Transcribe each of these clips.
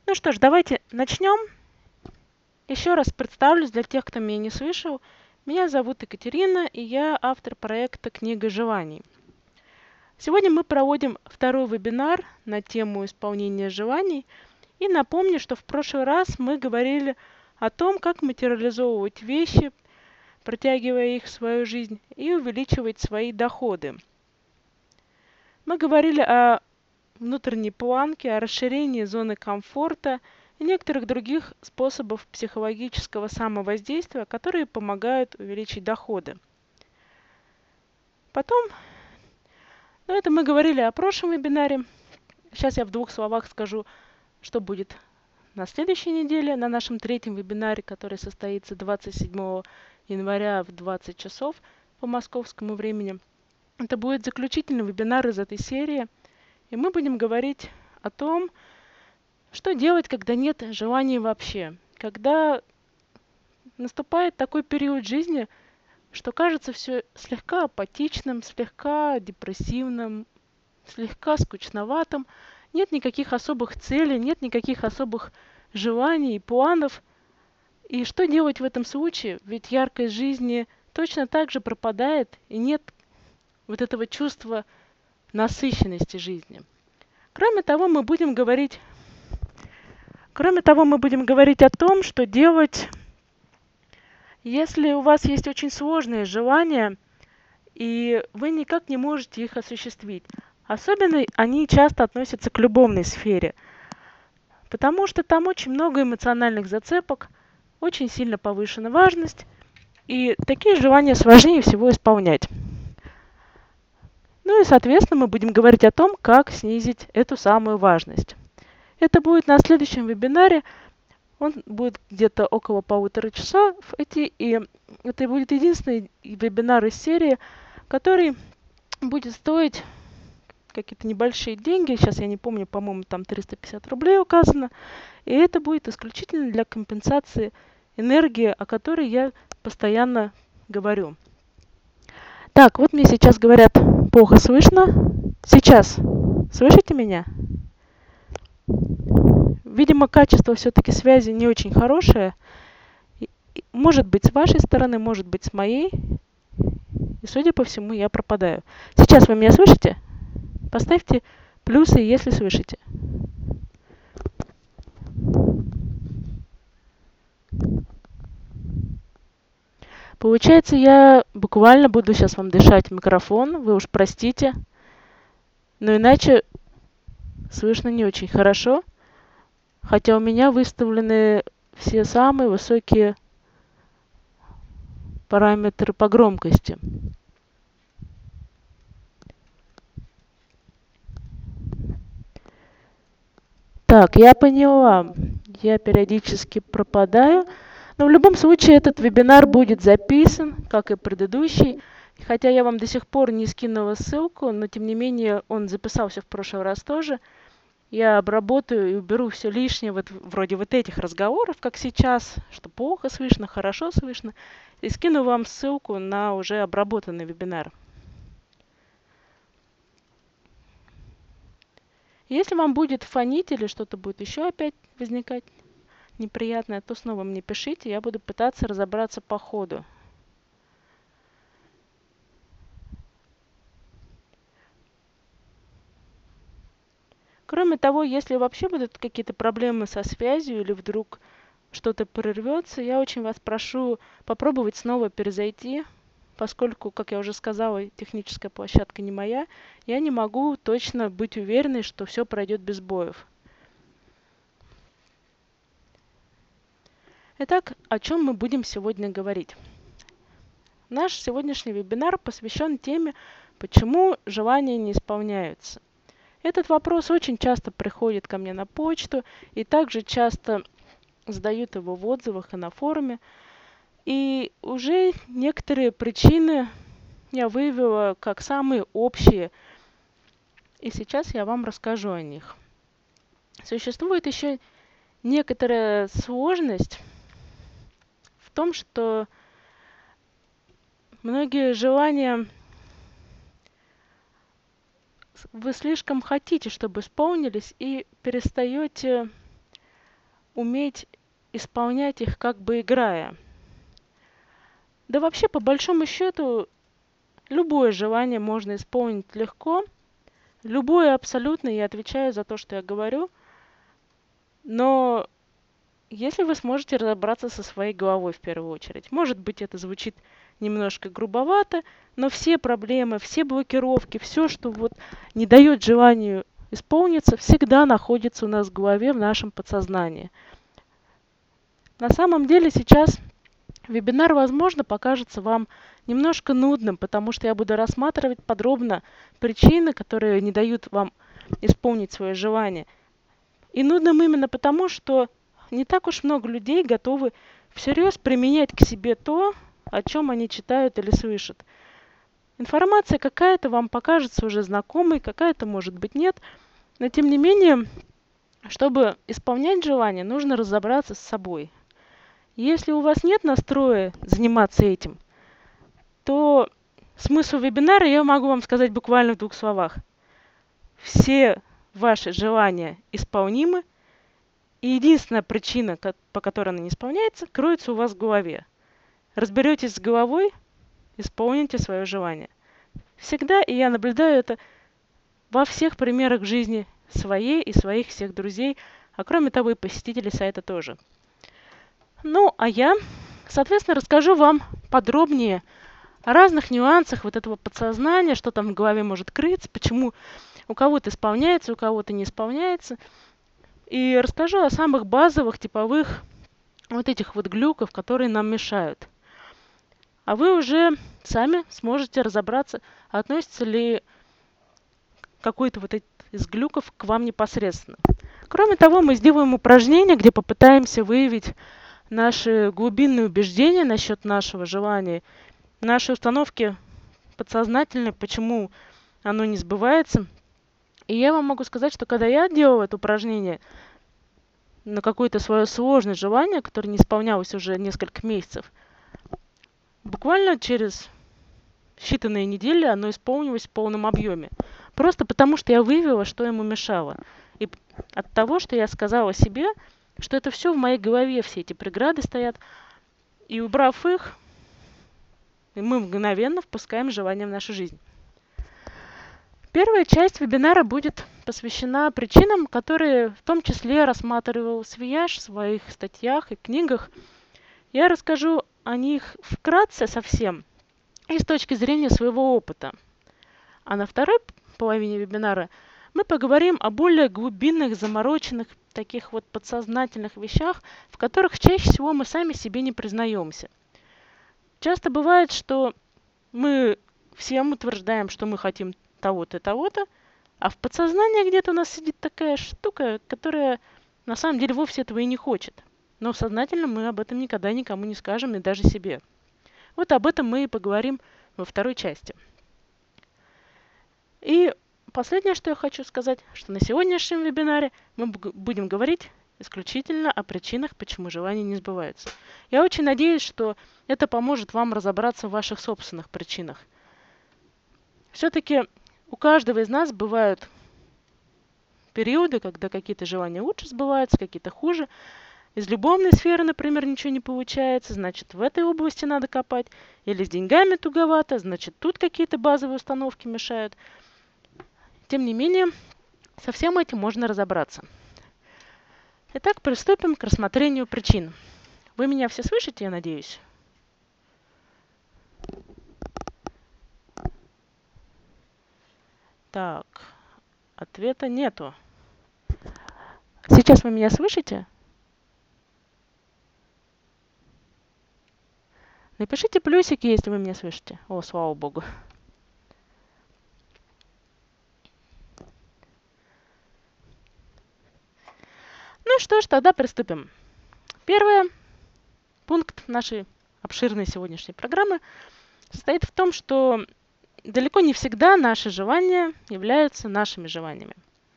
Ну что ж, давайте начнем. Еще раз представлюсь для тех, кто меня не слышал. Меня зовут Екатерина, и я автор проекта «Книга желаний». Сегодня мы проводим второй вебинар на тему исполнения желаний. И напомню, что в прошлый раз мы говорили о том, как материализовывать вещи, протягивая их в свою жизнь, и увеличивать свои доходы. Мы говорили о внутренней планке, о расширении зоны комфорта и некоторых других способов психологического самовоздействия, которые помогают увеличить доходы. Потом, это мы говорили о прошлом вебинаре. Сейчас я в двух словах скажу, что будет на следующей неделе, на нашем третьем вебинаре, который состоится 27 января в 20 часов по московскому времени. Это будет заключительный вебинар из этой серии, и мы будем говорить о том, что делать, когда нет желаний вообще, когда наступает такой период жизни, что кажется все слегка апатичным, слегка депрессивным, слегка скучноватым, нет никаких особых целей, нет никаких особых желаний и планов. И что делать в этом случае? Ведь яркость жизни точно так же пропадает, и нет вот этого чувства насыщенности жизни. Кроме того, мы будем говорить о том, что делать, если у вас есть очень сложные желания, и вы никак не можете их осуществить. Особенно они часто относятся к любовной сфере, потому что там очень много эмоциональных зацепок, очень сильно повышена важность, и такие желания сложнее всего исполнять. Ну и, соответственно, мы будем говорить о том, как снизить эту самую важность. Это будет на следующем вебинаре. Он будет где-то около 1,5 часа, и это будет единственный вебинар из серии, который будет стоить какие-то небольшие деньги. Сейчас я не помню, по-моему, там 350 рублей указано. И это будет исключительно для компенсации энергии, о которой я постоянно говорю. Так, вот мне сейчас говорят, плохо слышно. Сейчас слышите меня? Видимо, качество все-таки связи не очень хорошее. Может быть, с вашей стороны, может быть, с моей. И, судя по всему, я пропадаю. Сейчас вы меня слышите? Поставьте плюсы, если слышите. Получается, я буквально буду сейчас вам дышать в микрофон. Вы уж простите. Но иначе слышно не очень хорошо. Хотя у меня выставлены все самые высокие параметры по громкости. Так, я поняла. Я периодически пропадаю. Но в любом случае этот вебинар будет записан, как и предыдущий. Хотя я вам до сих пор не скинула ссылку, но тем не менее он записался в прошлый раз тоже. Я обработаю и уберу все лишнее, вроде вот этих разговоров, как сейчас, что плохо слышно, хорошо слышно. И скину вам ссылку на уже обработанный вебинар. Если вам будет фонить или что-то будет еще опять возникать неприятное, то снова мне пишите, я буду пытаться разобраться по ходу. Кроме того, если вообще будут какие-то проблемы со связью или вдруг что-то прервется, я очень вас прошу попробовать снова перезайти, поскольку, как я уже сказала, техническая площадка не моя, я не могу точно быть уверенной, что все пройдет без сбоев. Итак, о чем мы будем сегодня говорить? Наш сегодняшний вебинар посвящен теме, почему желания не исполняются. Этот вопрос очень часто приходит ко мне на почту, и также часто задают его в отзывах и на форуме. И уже некоторые причины я выявила как самые общие, и сейчас я вам расскажу о них. Существует еще некоторая сложность в том, что многие желания вы слишком хотите, чтобы исполнились, и перестаете уметь исполнять их как бы играя. Да вообще, по большому счету, любое желание можно исполнить легко. Любое абсолютно, я отвечаю за то, что я говорю. Но если вы сможете разобраться со своей головой в первую очередь. Может быть, это звучит немножко грубовато, но все проблемы, все блокировки, все, что вот не дает желанию исполниться, всегда находится у нас в голове, в нашем подсознании. На самом деле сейчас вебинар, возможно, покажется вам немножко нудным, потому что я буду рассматривать подробно причины, которые не дают вам исполнить свое желание. И нудным именно потому, что не так уж много людей готовы всерьез применять к себе то, о чем они читают или слышат. Информация какая-то вам покажется уже знакомой, какая-то, может быть, нет. Но, тем не менее, чтобы исполнять желание, нужно разобраться с собой. Если у вас нет настроя заниматься этим, то смысл вебинара я могу вам сказать буквально в 2 словах. Все ваши желания исполнимы, и единственная причина, по которой она не исполняется, кроется у вас в голове. Разберетесь с головой, исполните свое желание. Всегда, и я наблюдаю это во всех примерах жизни своей и своих всех друзей, а кроме того и посетителей сайта тоже. Ну, а я, соответственно, расскажу вам подробнее о разных нюансах вот этого подсознания, что там в голове может крыться, почему у кого-то исполняется, у кого-то не исполняется. И расскажу о самых базовых, типовых вот этих вот глюков, которые нам мешают. А вы уже сами сможете разобраться, относится ли какой-то вот из глюков к вам непосредственно. Кроме того, мы сделаем упражнение, где попытаемся выявить наши глубинные убеждения насчет нашего желания, наши установки подсознательные, почему оно не сбывается. И я вам могу сказать, что когда я делала это упражнение на какое-то свое сложное желание, которое не исполнялось уже несколько месяцев, буквально через считанные недели оно исполнилось в полном объеме. Просто потому, что я выявила, что ему мешало. И от того, что я сказала себе, что это все в моей голове, все эти преграды стоят, и убрав их, мы мгновенно впускаем желание в нашу жизнь. Первая часть вебинара будет посвящена причинам, которые в том числе рассматривал Свияж в своих статьях и книгах. Я расскажу о них вкратце совсем и с точки зрения своего опыта. А на второй половине вебинара мы поговорим о более глубинных, замороченных, таких вот подсознательных вещах, в которых чаще всего мы сами себе не признаемся. Часто бывает, что мы всем утверждаем, что мы хотим того-то и того-то, а в подсознании где-то у нас сидит такая штука, которая на самом деле вовсе этого и не хочет. Но сознательно мы об этом никогда никому не скажем, и даже себе. Вот об этом мы и поговорим во второй части. И последнее, что я хочу сказать, что на сегодняшнем вебинаре мы будем говорить исключительно о причинах, почему желания не сбываются. Я очень надеюсь, что это поможет вам разобраться в ваших собственных причинах. Все-таки у каждого из нас бывают периоды, когда какие-то желания лучше сбываются, какие-то хуже. Из любовной сферы, например, ничего не получается, значит, в этой области надо копать. Или с деньгами туговато, значит, тут какие-то базовые установки мешают. Тем не менее, со всем этим можно разобраться. Итак, приступим к рассмотрению причин. Вы меня все слышите, я надеюсь? Так, ответа нету. Сейчас вы меня слышите? Напишите плюсики, если вы меня слышите. О, слава богу. Ну что ж, тогда приступим. Первый пункт нашей обширной сегодняшней программы состоит в том, что далеко не всегда наши желания являются нашими желаниями.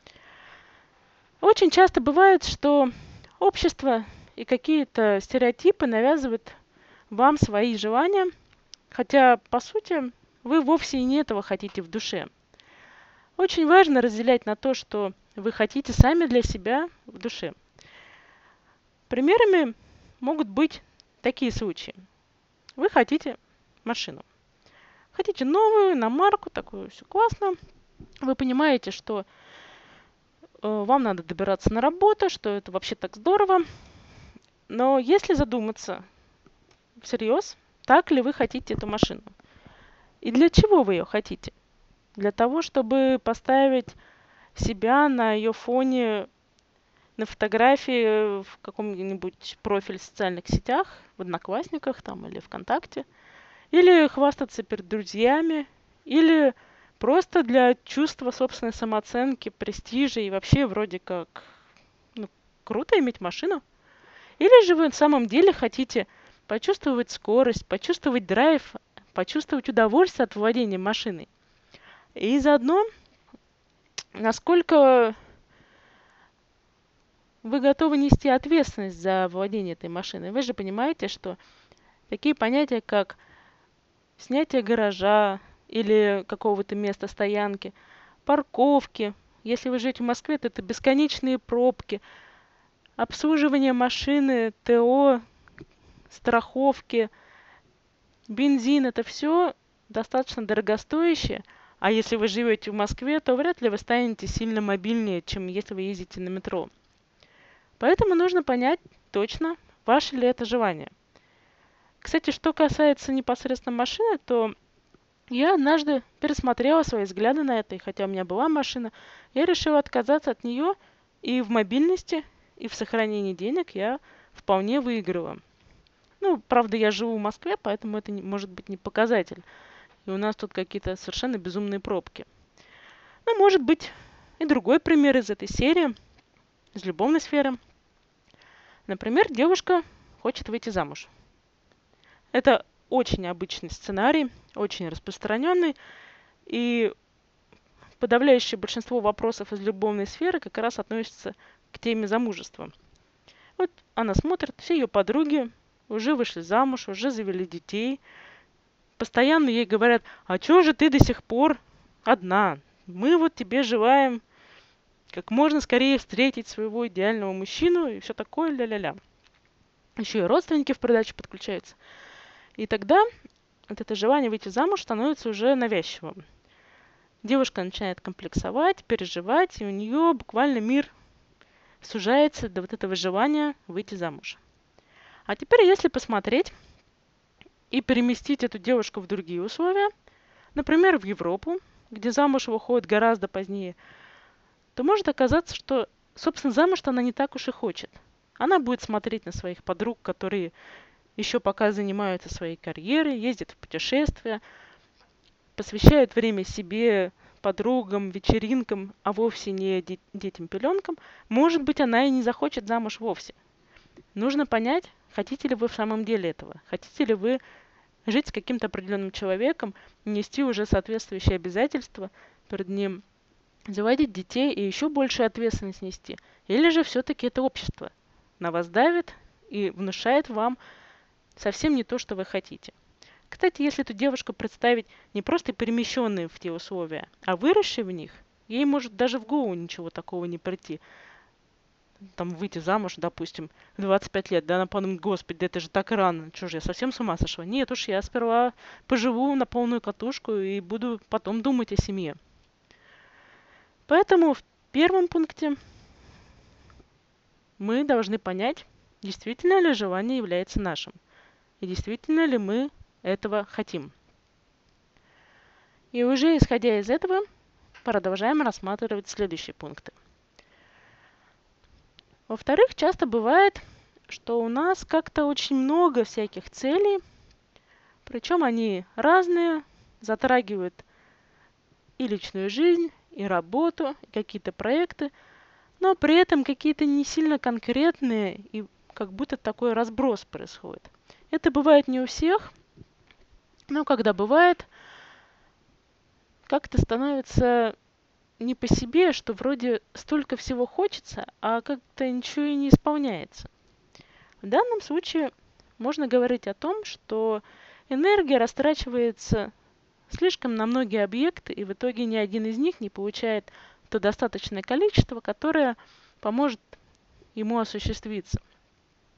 Очень часто бывает, что общество и какие-то стереотипы навязывают вам свои желания, хотя, по сути, вы вовсе и не этого хотите в душе. Очень важно разделять на то, что вы хотите сами для себя в душе. Примерами могут быть такие случаи. Вы хотите машину. Хотите новую, на марку, такую, все классно. Вы понимаете, что вам надо добираться на работу, что это вообще так здорово. Но если задуматься всерьез, так ли вы хотите эту машину? И для чего вы ее хотите? Для того, чтобы поставить себя на ее фоне на фотографии в каком-нибудь профиле в социальных сетях, в Одноклассниках там или ВКонтакте, или хвастаться перед друзьями, или просто для чувства собственной самооценки, престижа и вообще вроде как круто иметь машину. Или же вы на самом деле хотите почувствовать скорость, почувствовать драйв, почувствовать удовольствие от владения машиной. И заодно, насколько вы готовы нести ответственность за владение этой машиной. Вы же понимаете, что такие понятия, как снятие гаража или какого-то места стоянки, парковки, если вы живете в Москве, то это бесконечные пробки, обслуживание машины, ТО, страховки, бензин, это все достаточно дорогостоящее. А если вы живете в Москве, то вряд ли вы станете сильно мобильнее, чем если вы ездите на метро. Поэтому нужно понять точно, ваше ли это желание. Кстати, что касается непосредственно машины, то я однажды пересмотрела свои взгляды на это, и хотя у меня была машина, я решила отказаться от нее, и в мобильности, и в сохранении денег я вполне выиграла. Ну, правда, я живу в Москве, поэтому это может быть не показатель. И у нас тут какие-то совершенно безумные пробки. Ну, может быть, и другой пример из этой серии, из любовной сферы. Например, девушка хочет выйти замуж. Это очень обычный сценарий, очень распространенный, и подавляющее большинство вопросов из любовной сферы как раз относятся к теме замужества. Вот она смотрит, все ее подруги уже вышли замуж, уже завели детей. Постоянно ей говорят: а чего же ты до сих пор одна? Мы вот тебе желаем как можно скорее встретить своего идеального мужчину и все такое, ля-ля-ля. Еще и родственники в придачу подключаются. И тогда вот это желание выйти замуж становится уже навязчивым. Девушка начинает комплексовать, переживать, и у нее буквально мир сужается до вот этого желания выйти замуж. А теперь, если посмотреть и переместить эту девушку в другие условия, например, в Европу, где замуж выходит гораздо позднее, то может оказаться, что, собственно, замуж-то она не так уж и хочет. Она будет смотреть на своих подруг, которые еще пока занимаются своей карьерой, ездят в путешествия, посвящают время себе, подругам, вечеринкам, а вовсе не детям-пеленкам. Может быть, она и не захочет замуж вовсе. Нужно понять, хотите ли вы в самом деле этого. Хотите ли вы жить с каким-то определенным человеком, нести уже соответствующие обязательства перед ним, заводить детей и еще большую ответственность нести. Или же все-таки это общество на вас давит и внушает вам совсем не то, что вы хотите. Кстати, если эту девушку представить не просто перемещенной в те условия, а выросшей в них, ей может даже в голову ничего такого не прийти. Там выйти замуж, допустим, в 25 лет, да, она подумает: господи, да это же так рано, что же, я совсем с ума сошла? Нет уж, я сперва поживу на полную катушку и буду потом думать о семье. Поэтому в первом пункте мы должны понять, действительно ли желание является нашим, и действительно ли мы этого хотим. И уже исходя из этого, продолжаем рассматривать следующие пункты. Во-вторых, часто бывает, что у нас как-то очень много всяких целей, причем они разные, затрагивают и личную жизнь, и работу, и какие-то проекты, но при этом какие-то не сильно конкретные, и как будто такой разброс происходит. Это бывает не у всех, но когда бывает, как-то становится не по себе, что вроде столько всего хочется, а как-то ничего и не исполняется. В данном случае можно говорить о том, что энергия растрачивается слишком на многие объекты, и в итоге ни один из них не получает то достаточное количество, которое поможет ему осуществиться.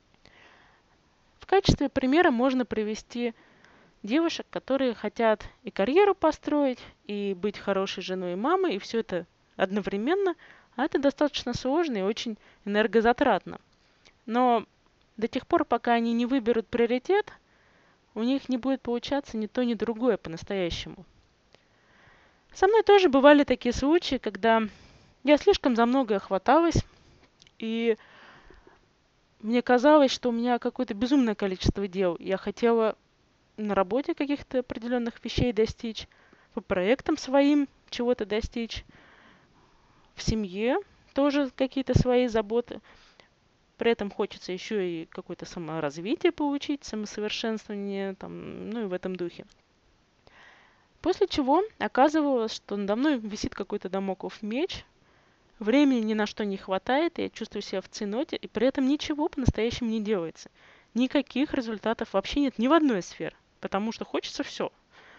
В качестве примера можно привести девушек, которые хотят и карьеру построить, и быть хорошей женой и мамой, и все это одновременно, а это достаточно сложно и очень энергозатратно. Но до тех пор, пока они не выберут приоритет, у них не будет получаться ни то, ни другое по-настоящему. Со мной тоже бывали такие случаи, когда я слишком за многое хваталась, и мне казалось, что у меня какое-то безумное количество дел. Я хотела на работе каких-то определенных вещей достичь, по проектам своим чего-то достичь, в семье тоже какие-то свои заботы. При этом хочется еще и какое-то саморазвитие получить, самосовершенствование, там, ну и в этом духе. После чего оказывалось, что надо мной висит какой-то дамоклов меч, времени ни на что не хватает, я чувствую себя в ценоте, и при этом ничего по-настоящему не делается. Никаких результатов вообще нет ни в одной из сфер, потому что хочется все.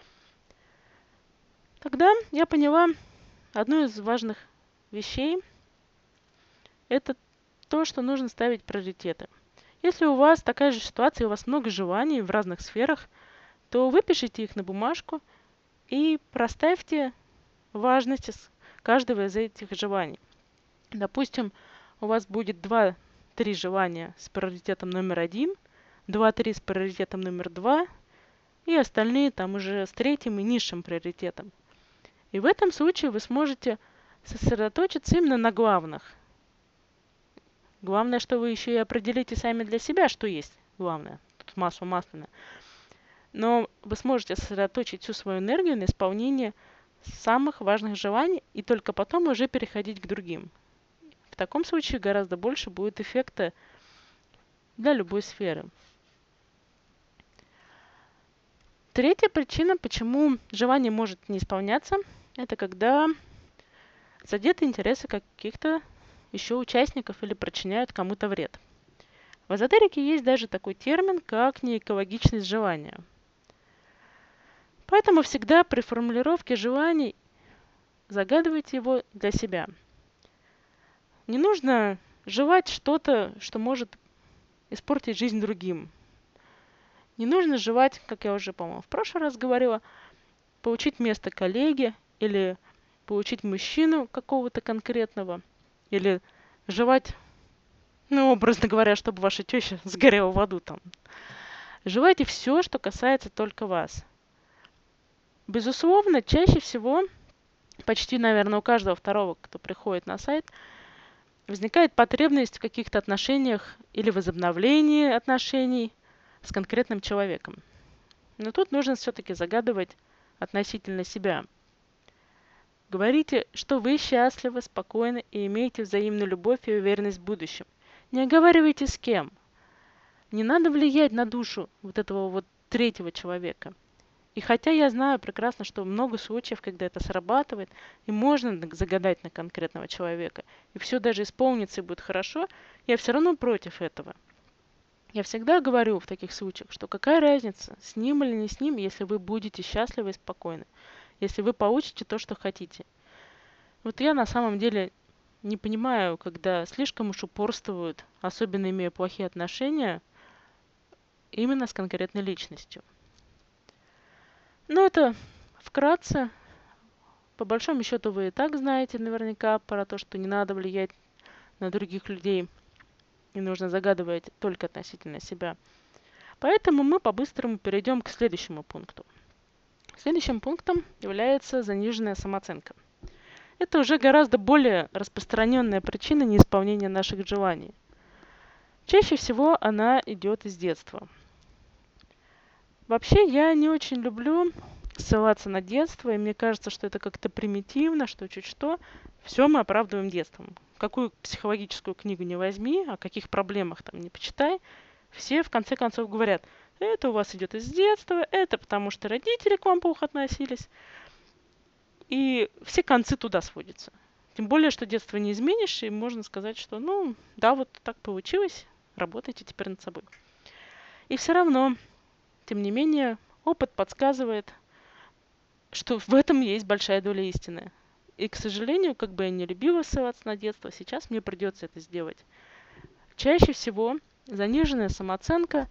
Тогда я поняла одну из важных вещей. Это то, что нужно ставить приоритеты. Если у вас такая же ситуация, у вас много желаний в разных сферах, то выпишите их на бумажку и проставьте важность каждого из этих желаний. Допустим, у вас будет 2-3 желания с приоритетом номер 1, 2-3 с приоритетом номер 2 и остальные там уже с третьим и низшим приоритетом. И в этом случае вы сможете сосредоточиться именно на главных. Главное, что вы еще и определите сами для себя, что есть главное. Тут масло масляное. Но вы сможете сосредоточить всю свою энергию на исполнение самых важных желаний и только потом уже переходить к другим. В таком случае гораздо больше будет эффекта для любой сферы. Третья причина, почему желание может не исполняться, это когда задеты интересы каких-то еще участников или причиняют кому-то вред. В эзотерике есть даже такой термин, как неэкологичность желания. Поэтому всегда при формулировке желаний загадывайте его для себя. Не нужно желать что-то, что может испортить жизнь другим. Не нужно желать, как я уже, по-моему, в прошлый раз говорила, получить место коллеги или получить мужчину какого-то конкретного, или желать, ну, образно говоря, чтобы ваша теща сгорела в аду там. Желайте все, что касается только вас. Безусловно, чаще всего, почти, наверное, у каждого второго, кто приходит на сайт, возникает потребность в каких-то отношениях или возобновлении отношений с конкретным человеком. Но тут нужно все-таки загадывать относительно себя. Говорите, что вы счастливы, спокойны и имеете взаимную любовь и уверенность в будущем. Не оговаривайте с кем. Не надо влиять на душу вот этого вот третьего человека. И хотя я знаю прекрасно, что много случаев, когда это срабатывает, и можно загадать на конкретного человека, и все даже исполнится и будет хорошо, я все равно против этого. Я всегда говорю в таких случаях, что какая разница, с ним или не с ним, если вы будете счастливы и спокойны, если вы получите то, что хотите. Вот я на самом деле не понимаю, когда слишком уж упорствуют, особенно имея плохие отношения, именно с конкретной личностью. Но это вкратце. По большому счету вы и так знаете наверняка про то, что не надо влиять на других людей и нужно загадывать только относительно себя. Поэтому мы по-быстрому перейдем к следующему пункту. Следующим пунктом является заниженная самооценка. Это уже гораздо более распространенная причина неисполнения наших желаний. Чаще всего она идет из детства. Вообще, я не очень люблю ссылаться на детство, и мне кажется, что это как-то примитивно, что чуть что. Все мы оправдываем детством. Какую психологическую книгу не возьми, о каких проблемах там не почитай, все в конце концов говорят, это у вас идет из детства, это потому что родители к вам плохо относились. И все концы туда сводятся. Тем более, что детство не изменишь, и можно сказать, что, ну, да, вот так получилось, работайте теперь над собой. И все равно, тем не менее, опыт подсказывает, что в этом есть большая доля истины. И, к сожалению, как бы я не любила ссылаться на детство, сейчас мне придется это сделать. Чаще всего заниженная самооценка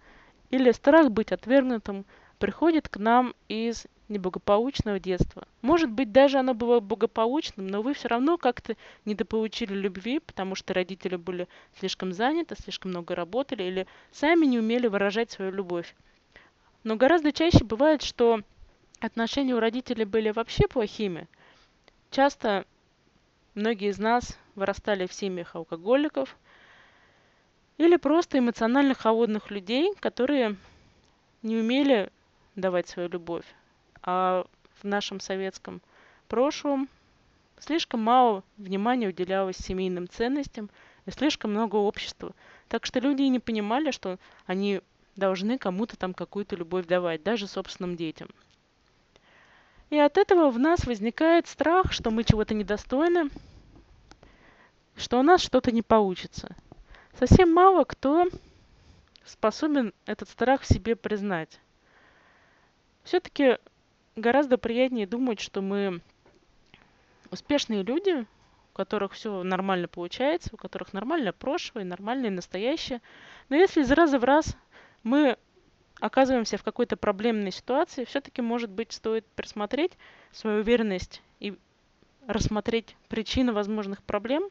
или страх быть отвергнутым приходит к нам из неблагополучного детства. Может быть, даже оно было благополучным, но вы все равно как-то недополучили любви, потому что родители были слишком заняты, слишком много работали или сами не умели выражать свою любовь. Но гораздо чаще бывает, что отношения у родителей были вообще плохими. Часто многие из нас вырастали в семьях алкоголиков или просто эмоционально холодных людей, которые не умели давать свою любовь. А в нашем советском прошлом слишком мало внимания уделялось семейным ценностям и слишком много общества. Так что люди и не понимали, что они должны кому-то там какую-то любовь давать, даже собственным детям. И от этого в нас возникает страх, что мы чего-то недостойны, что у нас что-то не получится. Совсем мало кто способен этот страх в себе признать. Все-таки гораздо приятнее думать, что мы успешные люди, у которых все нормально получается, у которых нормальное прошлое, нормальное настоящее. Но если из раза в раз мы оказываемся в какой-то проблемной ситуации, все-таки, может быть, стоит присмотреть свою уверенность и рассмотреть причины возможных проблем.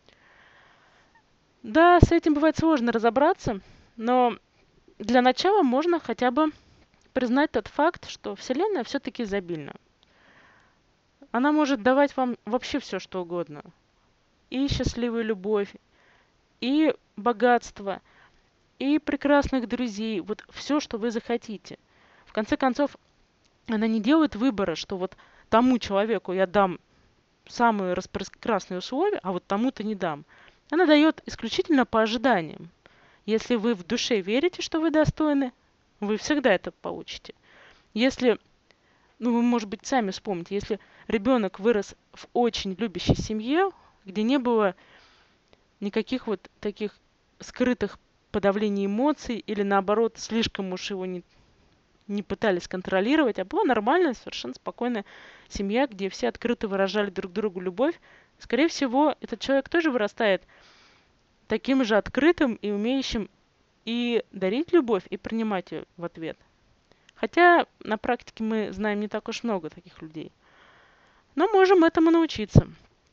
Да, с этим бывает сложно разобраться, но для начала можно хотя бы признать тот факт, что Вселенная все-таки изобильна. Она может давать вам вообще все, что угодно. И счастливую любовь, и богатство, и прекрасных друзей. Вот все, что вы захотите. В конце концов, она не делает выбора, что вот тому человеку я дам самые прекрасные условия, а вот тому-то не дам. Она дает исключительно по ожиданиям. Если вы в душе верите, что вы достойны, вы всегда это получите. Если, вы, может быть, сами вспомните, если ребенок вырос в очень любящей семье, где не было никаких вот таких скрытых подавлений эмоций или наоборот слишком уж его не пытались контролировать, а была нормальная, совершенно спокойная семья, где все открыто выражали друг другу любовь, скорее всего, этот человек тоже вырастает таким же открытым и умеющим и дарить любовь, и принимать ее в ответ. Хотя на практике мы знаем не так уж много таких людей. Но можем этому научиться.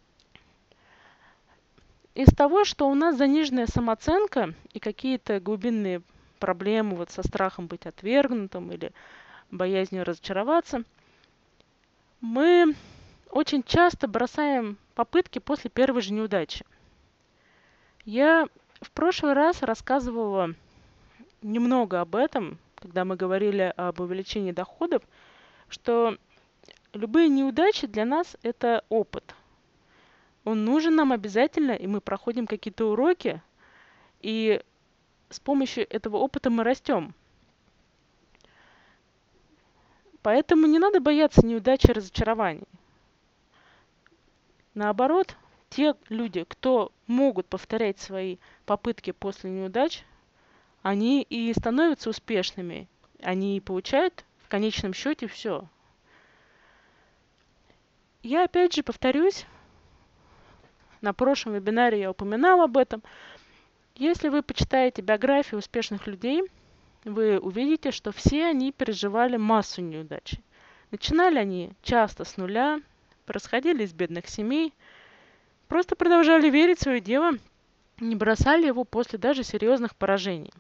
Из того, что у нас заниженная самооценка и какие-то глубинные проблемы вот со страхом быть отвергнутым или боязнью разочароваться, мы очень часто бросаем попытки после первой же неудачи. Я в прошлый раз рассказывала немного об этом, когда мы говорили об увеличении доходов, что любые неудачи для нас – это опыт. Он нужен нам обязательно, и мы проходим какие-то уроки, и с помощью этого опыта мы растем. Поэтому не надо бояться неудач и разочарований. Наоборот, те люди, кто могут повторять свои попытки после неудач, они и становятся успешными. Они получают в конечном счете все. Я опять же повторюсь, на прошлом вебинаре я упоминала об этом. Если вы почитаете биографии успешных людей, вы увидите, что все они переживали массу неудач. Начинали они часто с нуля, происходили из бедных семей, просто продолжали верить в свое дело, не бросали его после даже серьезных поражений.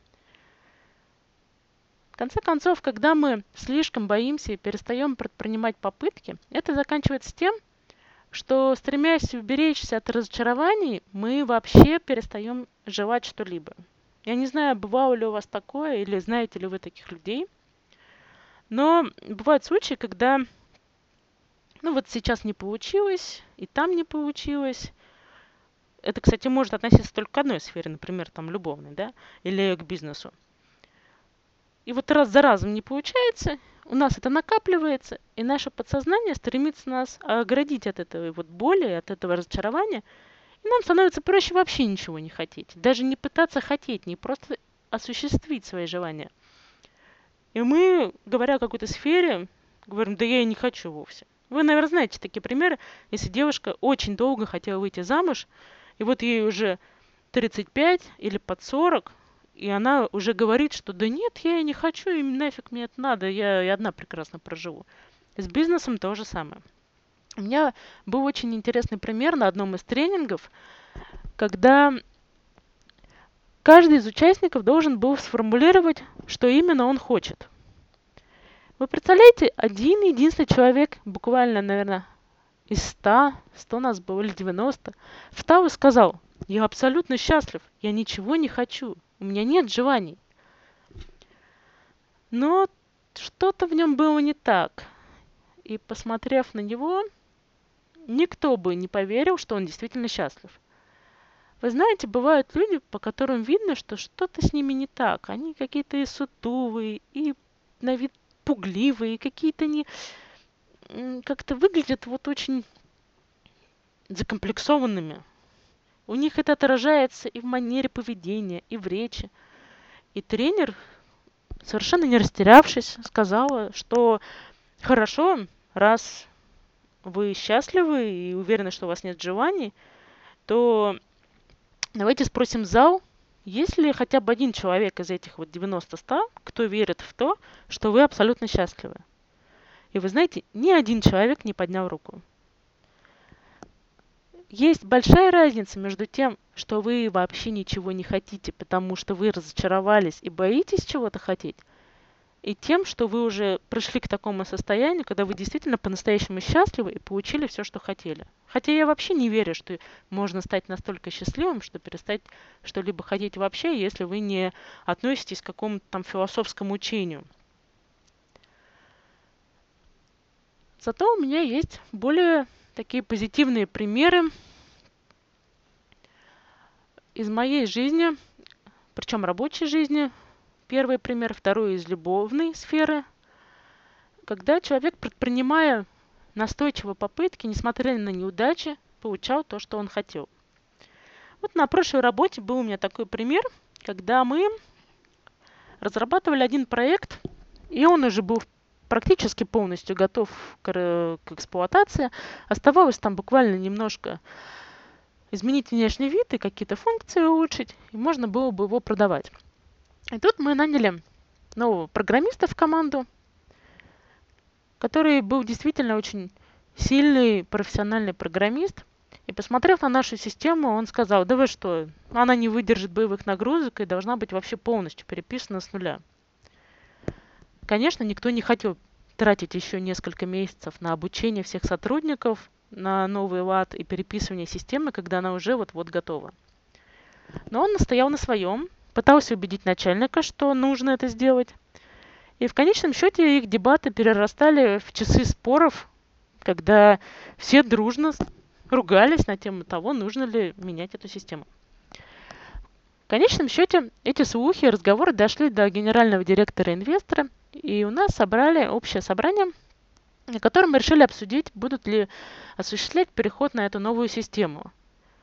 В конце концов, когда мы слишком боимся и перестаем предпринимать попытки, это заканчивается тем, что, стремясь уберечься от разочарований, мы вообще перестаем желать что-либо. Я не знаю, бывало ли у вас такое, или знаете ли вы таких людей, но бывают случаи, когда, вот сейчас не получилось, и там не получилось. Это, кстати, может относиться только к одной сфере, например, там, любовной, да, или к бизнесу. И вот раз за разом не получается, у нас это накапливается, и наше подсознание стремится нас оградить от этой вот боли, от этого разочарования, и нам становится проще вообще ничего не хотеть, даже не пытаться хотеть, не просто осуществить свои желания. И мы, говоря о какой-то сфере, говорим, да я и не хочу вовсе. Вы, наверное, знаете такие примеры, если девушка очень долго хотела выйти замуж, и вот ей уже 35 или под 40, И она уже говорит, что да нет, я и не хочу, и нафиг мне это надо, я и одна прекрасно проживу. С бизнесом то же самое. У меня был очень интересный пример на одном из тренингов, когда каждый из участников должен был сформулировать, что именно он хочет. Вы представляете, один единственный человек, буквально, наверное, из 100 нас было, или 90, встал и сказал: я абсолютно счастлив, я ничего не хочу, у меня нет желаний. Но что-то в нем было не так. И посмотрев на него, никто бы не поверил, что он действительно счастлив. Вы знаете, бывают люди, по которым видно, что что-то с ними не так. Они какие-то и сутулые, и на вид пугливые, какие-то они как-то выглядят вот очень закомплексованными. У них это отражается и в манере поведения, и в речи. И тренер, совершенно не растерявшись, сказала, что хорошо, раз вы счастливы и уверены, что у вас нет желаний, то давайте спросим зал, есть ли хотя бы один человек из этих вот 90-100, кто верит в то, что вы абсолютно счастливы. И вы знаете, ни один человек не поднял руку. Есть большая разница между тем, что вы вообще ничего не хотите, потому что вы разочаровались и боитесь чего-то хотеть, и тем, что вы уже пришли к такому состоянию, когда вы действительно по-настоящему счастливы и получили все, что хотели. Хотя я вообще не верю, что можно стать настолько счастливым, что перестать что-либо хотеть вообще, если вы не относитесь к какому-то там философскому учению. Зато у меня есть более такие позитивные примеры из моей жизни, причем рабочей жизни. Первый пример, второй из любовной сферы. Когда человек, предпринимая настойчивые попытки, несмотря на неудачи, получал то, что он хотел. Вот на прошлой работе был у меня такой пример, когда мы разрабатывали один проект, и он уже был практически полностью готов к эксплуатации. Оставалось там буквально немножко изменить внешний вид и какие-то функции улучшить, и можно было бы его продавать. И тут мы наняли нового программиста в команду, который был действительно очень сильный профессиональный программист. И посмотрев на нашу систему, он сказал: да вы что, она не выдержит боевых нагрузок и должна быть вообще полностью переписана с нуля. Конечно, никто не хотел тратить еще несколько месяцев на обучение всех сотрудников на новый лад и переписывание системы, когда она уже вот-вот готова. Но он настоял на своем, пытался убедить начальника, что нужно это сделать. И в конечном счете их дебаты перерастали в часы споров, когда все дружно ругались на тему того, нужно ли менять эту систему. В конечном счете эти слухи и разговоры дошли до генерального директора инвестора, и у нас собрали общее собрание, на котором мы решили обсудить, будут ли осуществлять переход на эту новую систему.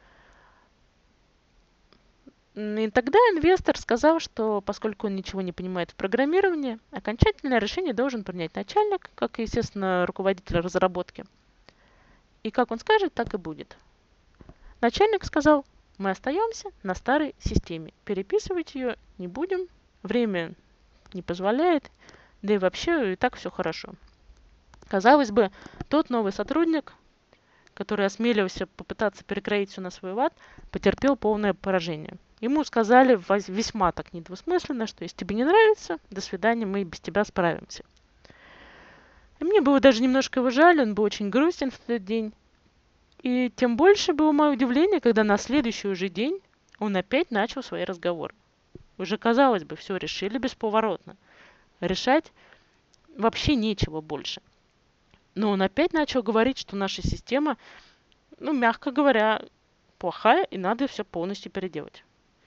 И тогда инвестор сказал, что поскольку он ничего не понимает в программировании, окончательное решение должен принять начальник, как, естественно, руководитель разработки. И как он скажет, так и будет. Начальник сказал: мы остаемся на старой системе, переписывать ее не будем, время не позволяет, да и вообще и так все хорошо. Казалось бы, тот новый сотрудник, который осмелился попытаться перекроить все на свой лад, потерпел полное поражение. Ему сказали весьма так недвусмысленно, что если тебе не нравится, до свидания, мы без тебя справимся. И мне было даже немножко его жаль, он был очень грустен в тот день. И тем больше было мое удивление, когда на следующий уже день он опять начал свои разговоры. Уже, казалось бы, все решили бесповоротно. Решать вообще нечего больше. Но он опять начал говорить, что наша система, мягко говоря, плохая, и надо все полностью переделать.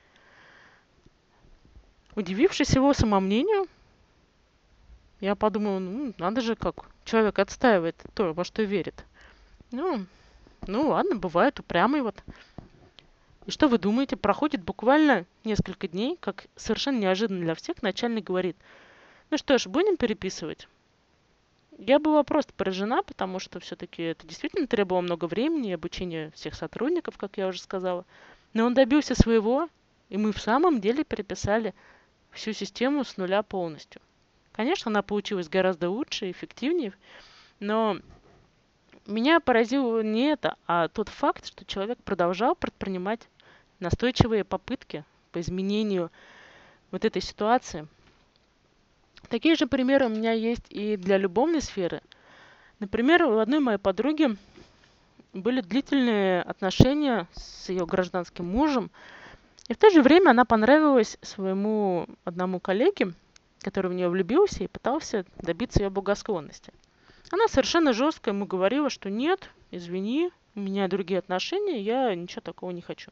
Удивившись его самомнению, я подумала, надо же, как человек отстаивает то, во что верит. Ну ладно, бывает упрямый вот. И что вы думаете, проходит буквально несколько дней, как совершенно неожиданно для всех начальник говорит: ну что ж, будем переписывать? Я была просто поражена, потому что все-таки это действительно требовало много времени и обучения всех сотрудников, как я уже сказала. Но он добился своего, И мы в самом деле переписали всю систему с нуля полностью. Конечно, она получилась гораздо лучше и эффективнее, но меня поразило не это, а тот факт, что человек продолжал предпринимать настойчивые попытки по изменению вот этой ситуации. Такие же примеры у меня есть и для любовной сферы. Например, у одной моей подруги были длительные отношения с ее гражданским мужем, и в то же время она понравилась своему одному коллеге, который в нее влюбился и пытался добиться ее благосклонности. Она совершенно жестко ему говорила, что нет, извини, у меня другие отношения, я ничего такого не хочу.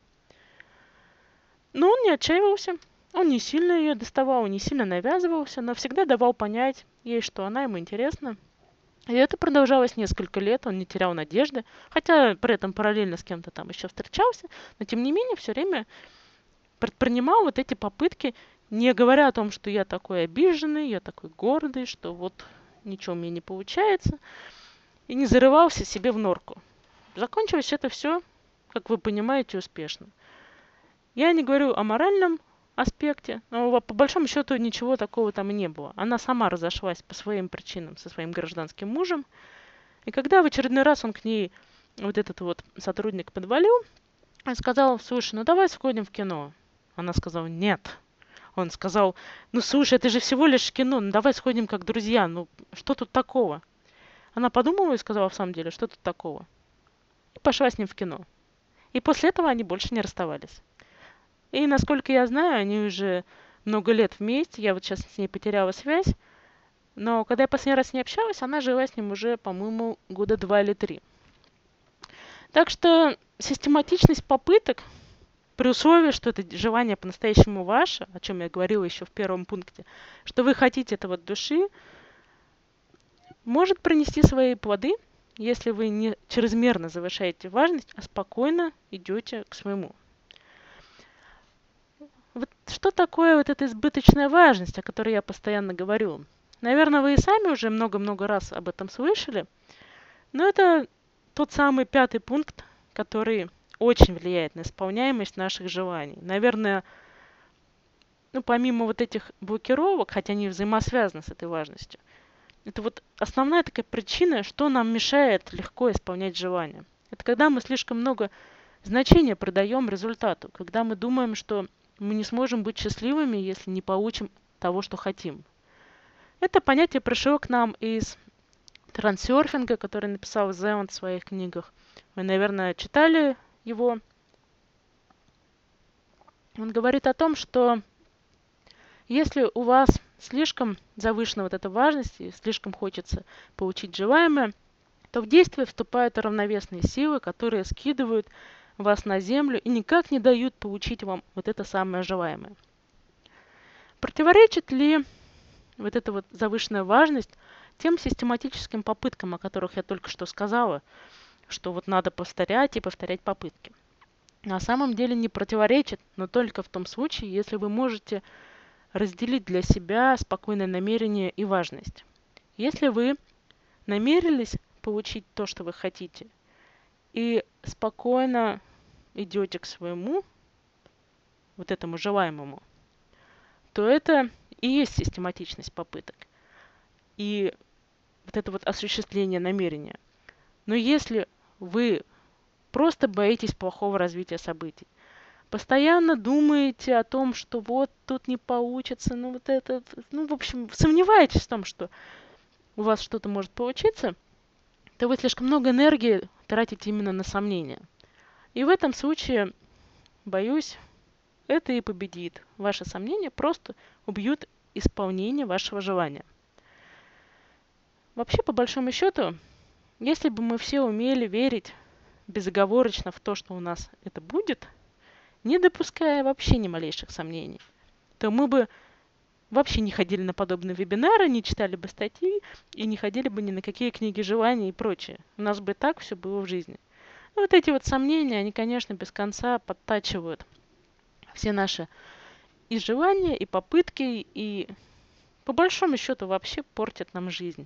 Но он не отчаивался, он не сильно ее доставал, не сильно навязывался, но всегда давал понять ей, что она ему интересна. И это продолжалось несколько лет, он не терял надежды, хотя при этом параллельно с кем-то там еще встречался, но тем не менее все время предпринимал вот эти попытки, не говоря о том, что я такой обиженный, я такой гордый, что вот ничего у меня не получается, и не зарывался себе в норку. Закончилось это все, как вы понимаете, успешно. Я не говорю о моральном аспекте, но по большому счету ничего такого там и не было. Она сама разошлась по своим причинам со своим гражданским мужем, и когда в очередной раз он к ней, вот этот вот сотрудник, подвалил, он сказал: слушай, ну давай сходим в кино. Она сказала: нет. Он сказал: ну слушай, это же всего лишь кино, ну давай сходим как друзья, ну что тут такого? Она подумала и сказала: в самом деле, что тут такого? И пошла с ним в кино. И после этого они больше не расставались. И, насколько я знаю, они уже много лет вместе. Я вот сейчас с ней потеряла связь. Но когда я последний раз с ней общалась, она жила с ним уже, по-моему, года 2 или 3. Так что систематичность попыток, при условии, что это желание по-настоящему ваше, о чем я говорила еще в первом пункте, что вы хотите этого от души, может принести свои плоды, если вы не чрезмерно завышаете важность, а спокойно идете к своему. Вот что такое вот эта избыточная важность, о которой я постоянно говорю? Наверное, вы и сами уже много-много раз об этом слышали, но это тот самый 5-й пункт, который очень влияет на исполняемость наших желаний. Наверное, ну, помимо вот этих блокировок, хотя они взаимосвязаны с этой важностью, это вот основная такая причина, что нам мешает легко исполнять желания. Это когда мы слишком много значения придаем результату, когда мы думаем, что мы не сможем быть счастливыми, если не получим того, что хотим. Это понятие пришло к нам из трансерфинга, который написал Зеланд в своих книгах. Вы, наверное, читали его. Он говорит о том, что если у вас слишком завышена вот эта важность и слишком хочется получить желаемое, то в действие вступают равновесные силы, которые скидывают вас на землю и никак не дают получить вам вот это самое желаемое. Противоречит ли вот эта вот завышенная важность тем систематическим попыткам, о которых я только что сказала, что вот надо повторять и повторять попытки? На самом деле не противоречит, но только в том случае, если вы можете разделить для себя спокойное намерение и важность. Если вы намерились получить то, что вы хотите, и спокойно идете к своему, вот этому желаемому, то это и есть систематичность попыток. И вот это вот осуществление намерения. Но если вы просто боитесь плохого развития событий, постоянно думаете о том, что вот тут не получится, ну вот это, ну в общем, сомневаетесь в том, что у вас что-то может получиться, то вы слишком много энергии тратите именно на сомнения. И в этом случае, боюсь, это и победит. Ваши сомнения просто убьют исполнение вашего желания. Вообще, по большому счету, если бы мы все умели верить безоговорочно в то, что у нас это будет, не допуская вообще ни малейших сомнений, то мы бы вообще не ходили на подобные вебинары, не читали бы статьи и не ходили бы ни на какие книги желаний и прочее. У нас бы так все было в жизни. Но вот эти вот сомнения, они, конечно, без конца подтачивают все наши и желания, и попытки, и по большому счету вообще портят нам жизнь.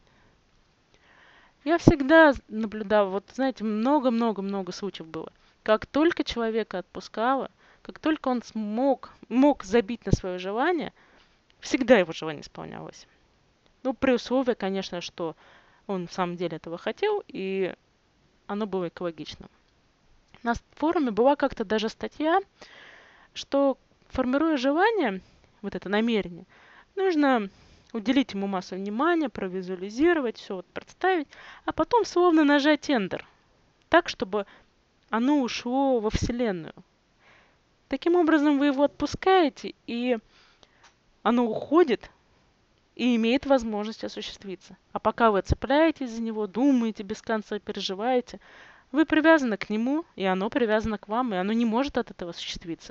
Я всегда наблюдала, вот знаете, много-много-много случаев было. Как только человека отпускало, как только он мог забить на свое желание, всегда его желание исполнялось. Ну, при условии, конечно, что он в самом деле этого хотел, и оно было экологичным. На форуме была как-то даже статья, что, формируя желание, вот это намерение, нужно уделить ему массу внимания, провизуализировать, все вот представить, а потом словно нажать Enter, так, чтобы оно ушло во Вселенную. Таким образом, вы его отпускаете, и оно уходит и имеет возможность осуществиться. А пока вы цепляетесь за него, думаете без конца, переживаете, вы привязаны к нему, и оно привязано к вам, и оно не может от этого осуществиться.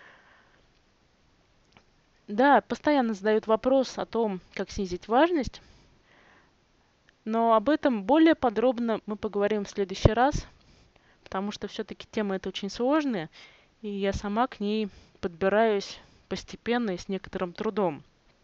Да, постоянно задают вопрос о том, как снизить важность, но об этом более подробно мы поговорим в следующий раз, потому что все-таки тема эта очень сложная, и я сама к ней подбираюсь постепенно и с некоторым трудом.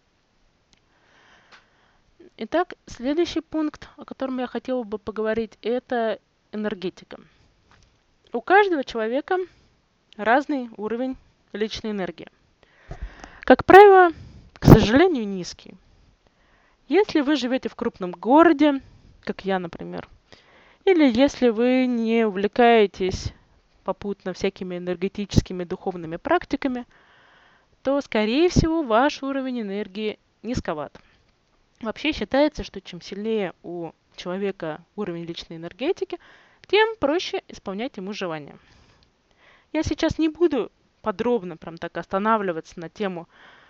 Итак, следующий пункт, о котором я хотела бы поговорить, это энергетика. У каждого человека разный уровень личной энергии. Как правило, к сожалению, низкий. Если вы живете в крупном городе, как я, например, или если вы не увлекаетесь попутно всякими энергетическими духовными практиками, то, скорее всего, ваш уровень энергии низковат. Вообще считается, что чем сильнее у человека уровень личной энергетики, тем проще исполнять ему желания. Я сейчас не буду подробно прям так останавливаться на тему,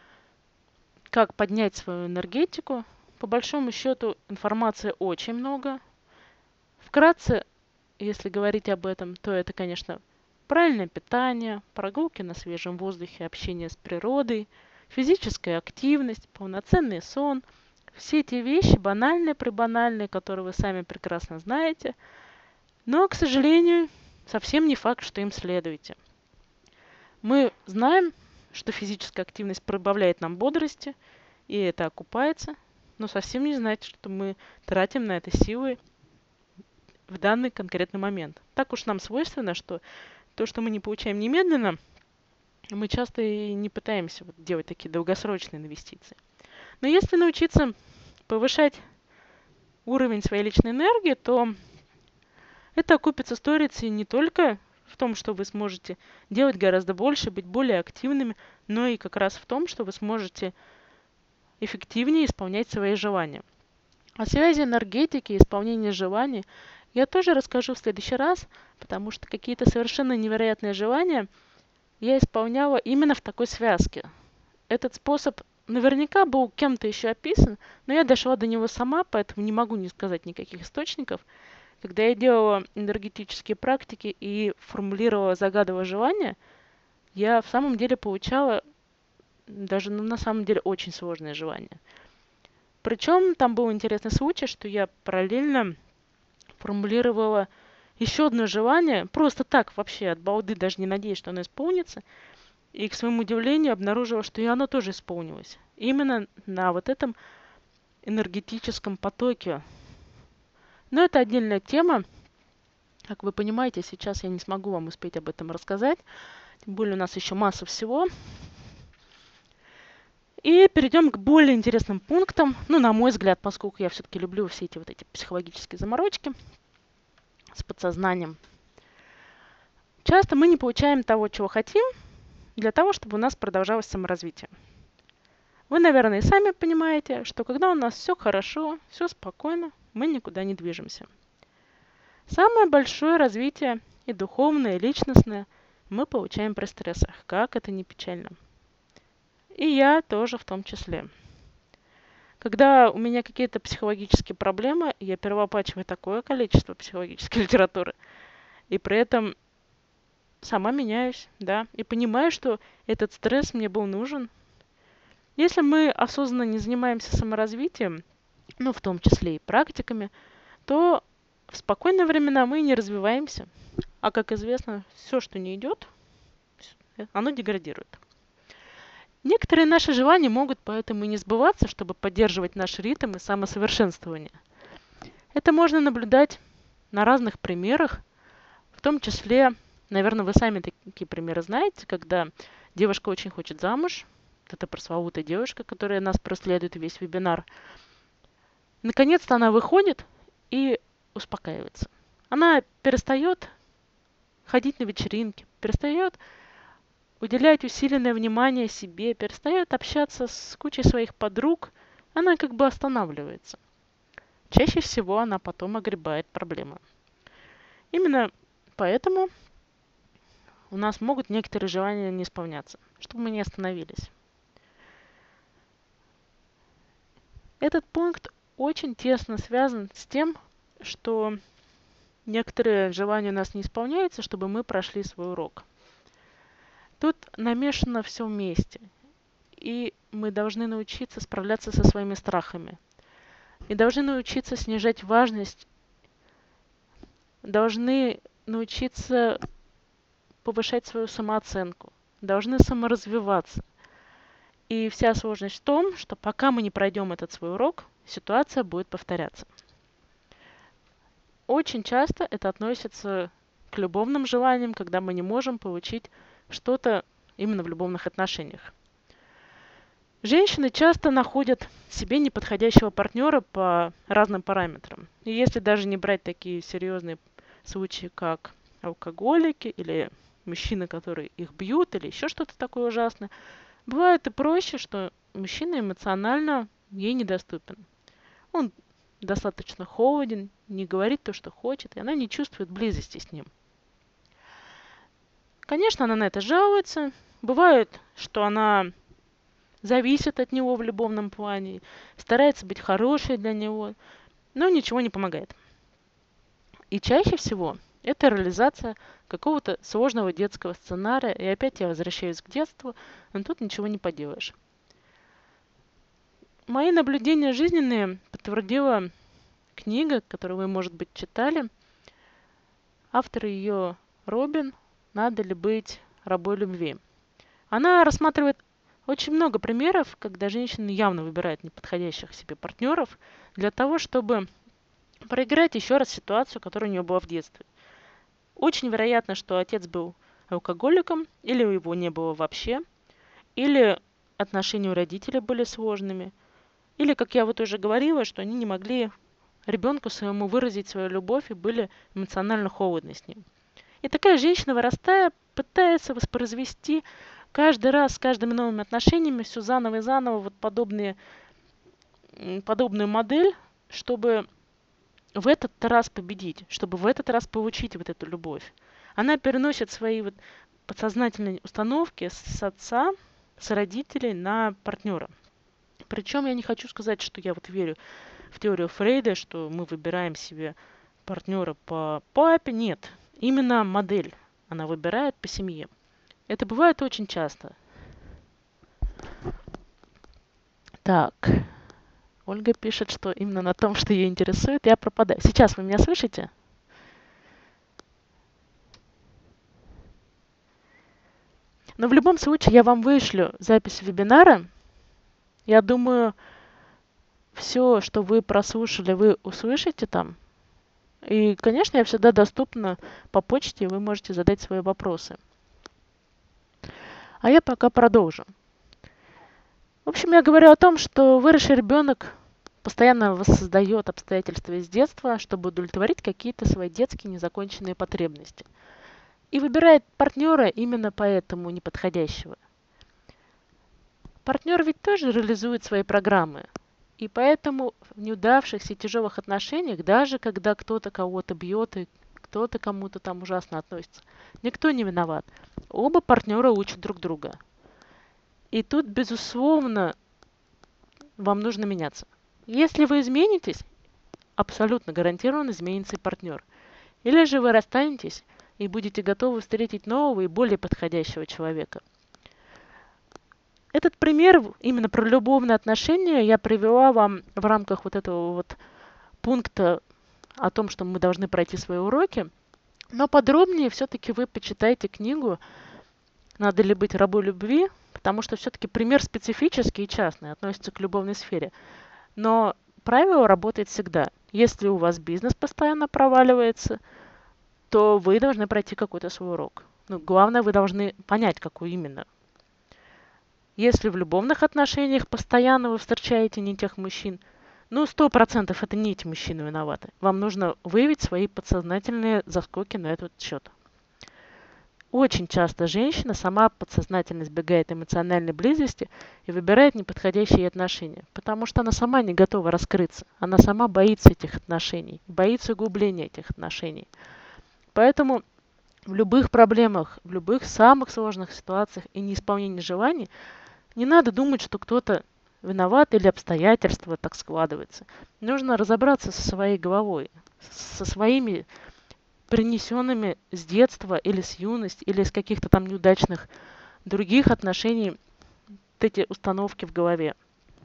как поднять свою энергетику. По большому счету информации очень много. Вкратце, если говорить об этом, то это, конечно, правильное питание, прогулки на свежем воздухе, общение с природой, физическая активность, полноценный сон. Все эти вещи, банальные-пребанальные, которые вы сами прекрасно знаете, но, к сожалению, совсем не факт, что им следуете. Мы знаем, что физическая активность прибавляет нам бодрости, и это окупается, но совсем не значит, что мы тратим на это силы в данный конкретный момент. Так уж нам свойственно, что то, что мы не получаем немедленно, мы часто и не пытаемся делать такие долгосрочные инвестиции. Но если научиться повышать уровень своей личной энергии, то это окупится сторицей не только в том, что вы сможете делать гораздо больше, быть более активными, но и как раз в том, что вы сможете эффективнее исполнять свои желания. О связи энергетики и исполнения желаний я тоже расскажу в следующий раз, потому что какие-то совершенно невероятные желания я исполняла именно в такой связке. Этот способ наверняка был кем-то еще описан, но я дошла до него сама, поэтому не могу не сказать никаких источников. Когда я делала энергетические практики и формулировала, загадывала желания, я в самом деле получала даже на самом деле очень сложные желания. Причем там был интересный случай, что я параллельно формулировала еще одно желание, просто так вообще от балды, даже не надеясь, что оно исполнится. И, к своему удивлению, обнаружила, что и оно тоже исполнилось. Именно на вот этом энергетическом потоке. Но это отдельная тема. Как вы понимаете, сейчас я не смогу вам успеть об этом рассказать. Тем более у нас еще масса всего. И перейдем к более интересным пунктам. Ну, на мой взгляд, поскольку я все-таки люблю все эти вот эти психологические заморочки с подсознанием. Часто мы не получаем того, чего хотим, для того, чтобы у нас продолжалось саморазвитие. Вы, наверное, и сами понимаете, что когда у нас все хорошо, все спокойно, мы никуда не движемся. Самое большое развитие и духовное, и личностное мы получаем при стрессах, как это ни печально. И я тоже в том числе. Когда у меня какие-то психологические проблемы, я перелопачиваю такое количество психологической литературы, и при этом сама меняюсь, да, и понимаю, что этот стресс мне был нужен. Если мы осознанно не занимаемся саморазвитием, ну, в том числе и практиками, то в спокойные времена мы не развиваемся. А, как известно, все, что не идет, оно деградирует. Некоторые наши желания могут поэтому и не сбываться, чтобы поддерживать наш ритм и самосовершенствование. Это можно наблюдать на разных примерах, в том числе Наверное, вы сами такие примеры знаете, когда девушка очень хочет замуж, это пресловутая девушка, которая нас преследует весь вебинар. Наконец-то она выходит и успокаивается. Она перестает ходить на вечеринки, перестает уделять усиленное внимание себе, перестает общаться с кучей своих подруг, она как бы останавливается. Чаще всего она потом огребает проблемы. Именно поэтому у нас могут некоторые желания не исполняться, чтобы мы не остановились. Этот пункт очень тесно связан с тем, что некоторые желания у нас не исполняются, чтобы мы прошли свой урок. Тут намешано все вместе, и мы должны научиться справляться со своими страхами. И должны научиться снижать важность, должны научиться повышать свою самооценку, должны саморазвиваться. И вся сложность в том, что пока мы не пройдем этот свой урок, ситуация будет повторяться. Очень часто это относится к любовным желаниям, когда мы не можем получить что-то именно в любовных отношениях. Женщины часто находят себе неподходящего партнера по разным параметрам. И если даже не брать такие серьезные случаи, как алкоголики или мужчины, которые их бьют, или еще что-то такое ужасное, бывает и проще, что мужчина эмоционально ей недоступен. Он достаточно холоден, не говорит то, что хочет, и она не чувствует близости с ним. Конечно, она на это жалуется. Бывает, что она зависит от него в любовном плане, старается быть хорошей для него, но ничего не помогает. И чаще всего это реализация какого-то сложного детского сценария, и опять я возвращаюсь к детству, но тут ничего не поделаешь. Мои наблюдения жизненные подтвердила книга, которую вы, может быть, читали. Автор ее Робин «Надо ли быть рабой любви?». Она рассматривает очень много примеров, когда женщины явно выбирают неподходящих себе партнеров для того, чтобы проиграть еще раз ситуацию, которая у нее была в детстве. Очень вероятно, что отец был алкоголиком, или его не было вообще, или отношения у родителей были сложными, или, как я вот уже говорила, что они не могли ребенку своему выразить свою любовь и были эмоционально холодны с ним. И такая женщина, вырастая, пытается воспроизвести каждый раз с каждыми новыми отношениями все заново и заново вот подобную модель, чтобы в этот раз победить, чтобы в этот раз получить вот эту любовь. Она переносит свои вот подсознательные установки с отца, с родителей на партнера. Причем я не хочу сказать, что я вот верю в теорию Фрейда, что мы выбираем себе партнера по папе. Нет, именно модель она выбирает по семье. Это бывает очень часто. Так, Ольга пишет, что именно на том, что ее интересует, я пропадаю. Сейчас вы меня слышите? Но в любом случае я вам вышлю запись вебинара. Я думаю, все, что вы прослушали, вы услышите там. И, конечно, я всегда доступна по почте, вы можете задать свои вопросы. А я пока продолжу. В общем, я говорю о том, что выросший ребенок постоянно воссоздает обстоятельства из детства, чтобы удовлетворить какие-то свои детские незаконченные потребности. И выбирает партнера именно поэтому неподходящего. Партнер ведь тоже реализует свои программы. И поэтому в неудавшихся и тяжелых отношениях, даже когда кто-то кого-то бьет и кто-то кому-то там ужасно относится, никто не виноват. Оба партнера учат друг друга. И тут, безусловно, вам нужно меняться. Если вы изменитесь, абсолютно гарантированно изменится и партнер. Или же вы расстанетесь и будете готовы встретить нового и более подходящего человека. Этот пример именно про любовные отношения я привела вам в рамках вот этого вот пункта о том, что мы должны пройти свои уроки. Но подробнее все-таки вы почитайте книгу «Надо ли быть рабой любви?», потому что все-таки пример специфический и частный, относится к любовной сфере. Но правило работает всегда. Если у вас бизнес постоянно проваливается, то вы должны пройти какой-то свой урок. Ну, главное, вы должны понять, какой именно. Если в любовных отношениях постоянно вы встречаете не тех мужчин, ну, 100% это не эти мужчины виноваты. Вам нужно выявить свои подсознательные заскоки на этот счет. Очень часто женщина сама подсознательно избегает эмоциональной близости и выбирает неподходящие ей отношения, потому что она сама не готова раскрыться. Она сама боится этих отношений, боится углубления этих отношений. Поэтому в любых проблемах, в любых самых сложных ситуациях и неисполнении желаний не надо думать, что кто-то виноват или обстоятельства так складываются. Нужно разобраться со своей головой, со своими принесенными с детства или с юности, или с каких-то там неудачных других отношений вот эти установки в голове.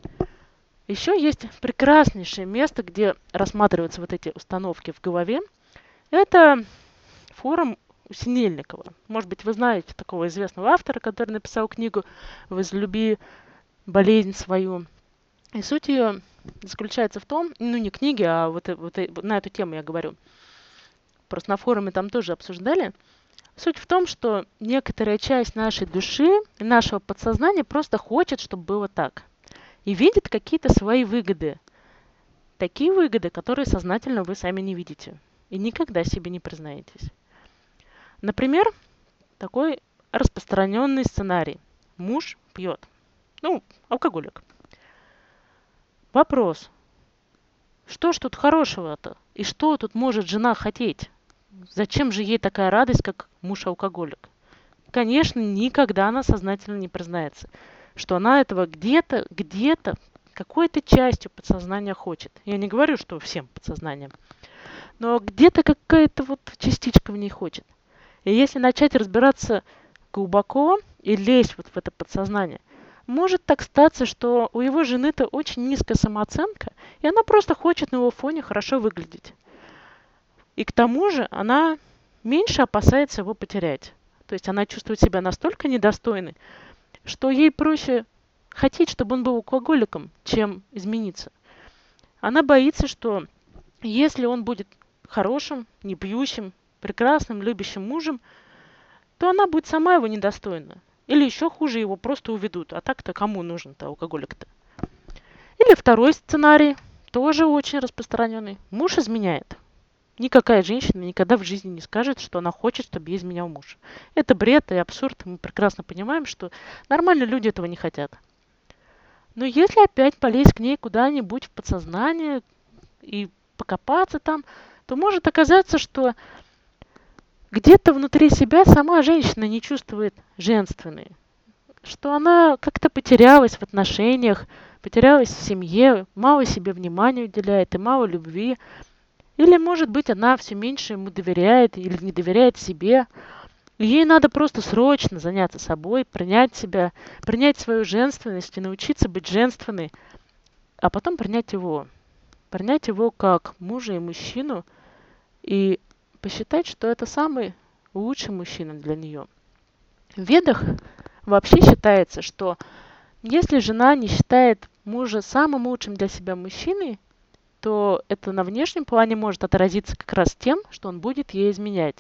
Еще есть прекраснейшее место, где рассматриваются вот эти установки в голове. Это форум у Синельникова. Может быть, вы знаете такого известного автора, который написал книгу «Возлюби болезнь свою». И суть ее заключается в том, ну не книги, а вот на эту тему я говорю, просто на форуме там тоже обсуждали. Суть в том, что некоторая часть нашей души и нашего подсознания просто хочет, чтобы было так. И видит какие-то свои выгоды. Такие выгоды, которые сознательно вы сами не видите. И никогда себе не признаетесь. Например, такой распространенный сценарий. Муж пьет. Ну, алкоголик. Вопрос. Что ж тут хорошего-то? И что тут может жена хотеть? Зачем же ей такая радость, как муж-алкоголик? Конечно, никогда она сознательно не признается, что она этого где-то, какой-то частью подсознания хочет. Я не говорю, что всем подсознанием, но где-то какая-то вот частичка в ней хочет. И если начать разбираться глубоко и лезть вот в это подсознание, может так статься, что у его жены-то очень низкая самооценка, и она просто хочет на его фоне хорошо выглядеть. И к тому же она меньше опасается его потерять. То есть она чувствует себя настолько недостойной, что ей проще хотеть, чтобы он был алкоголиком, чем измениться. Она боится, что если он будет хорошим, не пьющим, прекрасным, любящим мужем, то она будет сама его недостойна. Или еще хуже, его просто уведут. А так-то кому нужен-то алкоголик-то? Или второй сценарий, тоже очень распространенный. Муж изменяет. Никакая женщина никогда в жизни не скажет, что она хочет, чтобы ей изменял муж. Это бред и абсурд. Мы прекрасно понимаем, что нормальные люди этого не хотят. Но если опять полезть к ней куда-нибудь в подсознание и покопаться там, то может оказаться, что где-то внутри себя сама женщина не чувствует женственной. Что она как-то потерялась в отношениях, потерялась в семье, мало себе внимания уделяет и мало любви. Или, может быть, она все меньше ему доверяет или не доверяет себе. И ей надо просто срочно заняться собой, принять себя, принять свою женственность и научиться быть женственной, а потом принять его. Принять его как мужа и мужчину и посчитать, что это самый лучший мужчина для нее. В Ведах вообще считается, что если жена не считает мужа самым лучшим для себя мужчиной, то это на внешнем плане может отразиться как раз тем, что он будет ей изменять.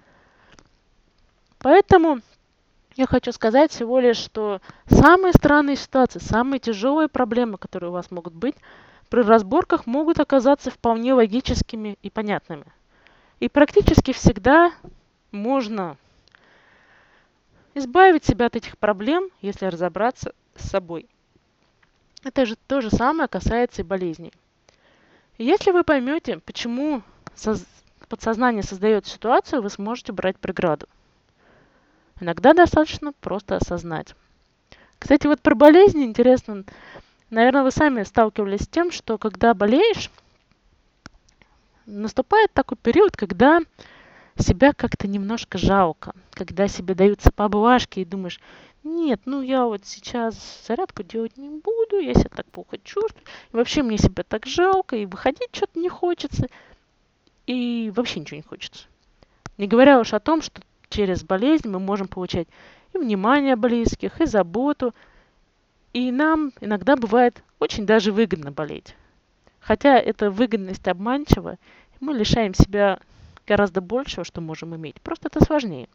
Поэтому я хочу сказать всего лишь, что самые странные ситуации, самые тяжелые проблемы, которые у вас могут быть, при разборках могут оказаться вполне логическими и понятными. И практически всегда можно избавить себя от этих проблем, если разобраться с собой. Это же то же самое касается и болезней. Если вы поймете, почему подсознание создает ситуацию, вы сможете брать преграду. Иногда достаточно просто осознать. Кстати, вот про болезни интересно. Наверное, вы сами сталкивались с тем, что когда болеешь, наступает такой период, когда себя как-то немножко жалко. Когда себе даются поблажки и думаешь, нет, ну я вот сейчас зарядку делать не буду, я себя так плохо чувствую. И вообще мне себя так жалко, и выходить что-то не хочется. И вообще ничего не хочется. Не говоря уж о том, что через болезнь мы можем получать и внимание близких, и заботу. И нам иногда бывает очень даже выгодно болеть. Хотя эта выгодность обманчива, и мы лишаем себя гораздо большего, что можем иметь. Просто это сложнее.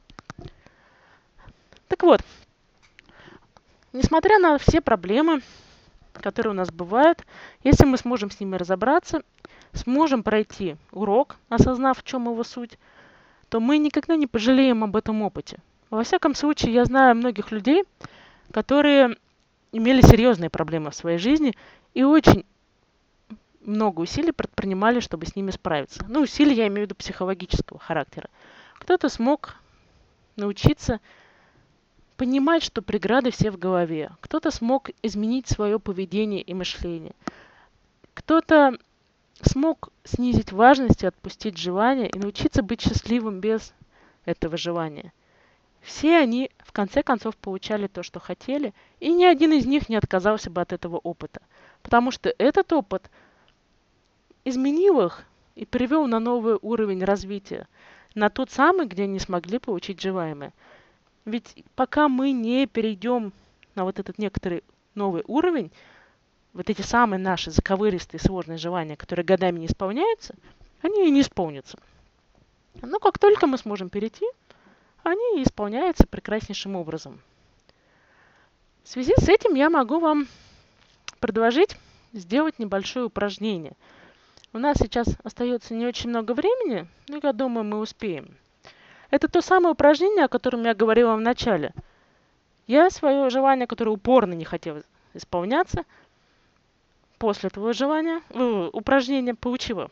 Так вот, несмотря на все проблемы, которые у нас бывают, если мы сможем с ними разобраться, сможем пройти урок, осознав, в чем его суть, то мы никогда не пожалеем об этом опыте. Во всяком случае, я знаю многих людей, которые имели серьезные проблемы в своей жизни и очень много усилий предпринимали, чтобы с ними справиться. Ну, усилия я имею в виду психологического характера. Кто-то смог научиться понимать, что преграды все в голове. Кто-то смог изменить свое поведение и мышление. Кто-то смог снизить важность и отпустить желание и научиться быть счастливым без этого желания. Все они, в конце концов, получали то, что хотели, и ни один из них не отказался бы от этого опыта. Потому что этот опыт изменил их и привел на новый уровень развития, на тот самый, где они смогли получить желаемое. Ведь пока мы не перейдем на вот этот некоторый новый уровень, вот эти самые наши заковыристые сложные желания, которые годами не исполняются, они и не исполнятся. Но как только мы сможем перейти, они исполняются прекраснейшим образом. В связи с этим я могу вам предложить сделать небольшое упражнение. У нас сейчас остается не очень много времени, но я думаю, мы успеем. Это то самое упражнение, о котором я говорила в начале. Я свое желание, которое упорно не хотело исполняться, после этого упражнения получила.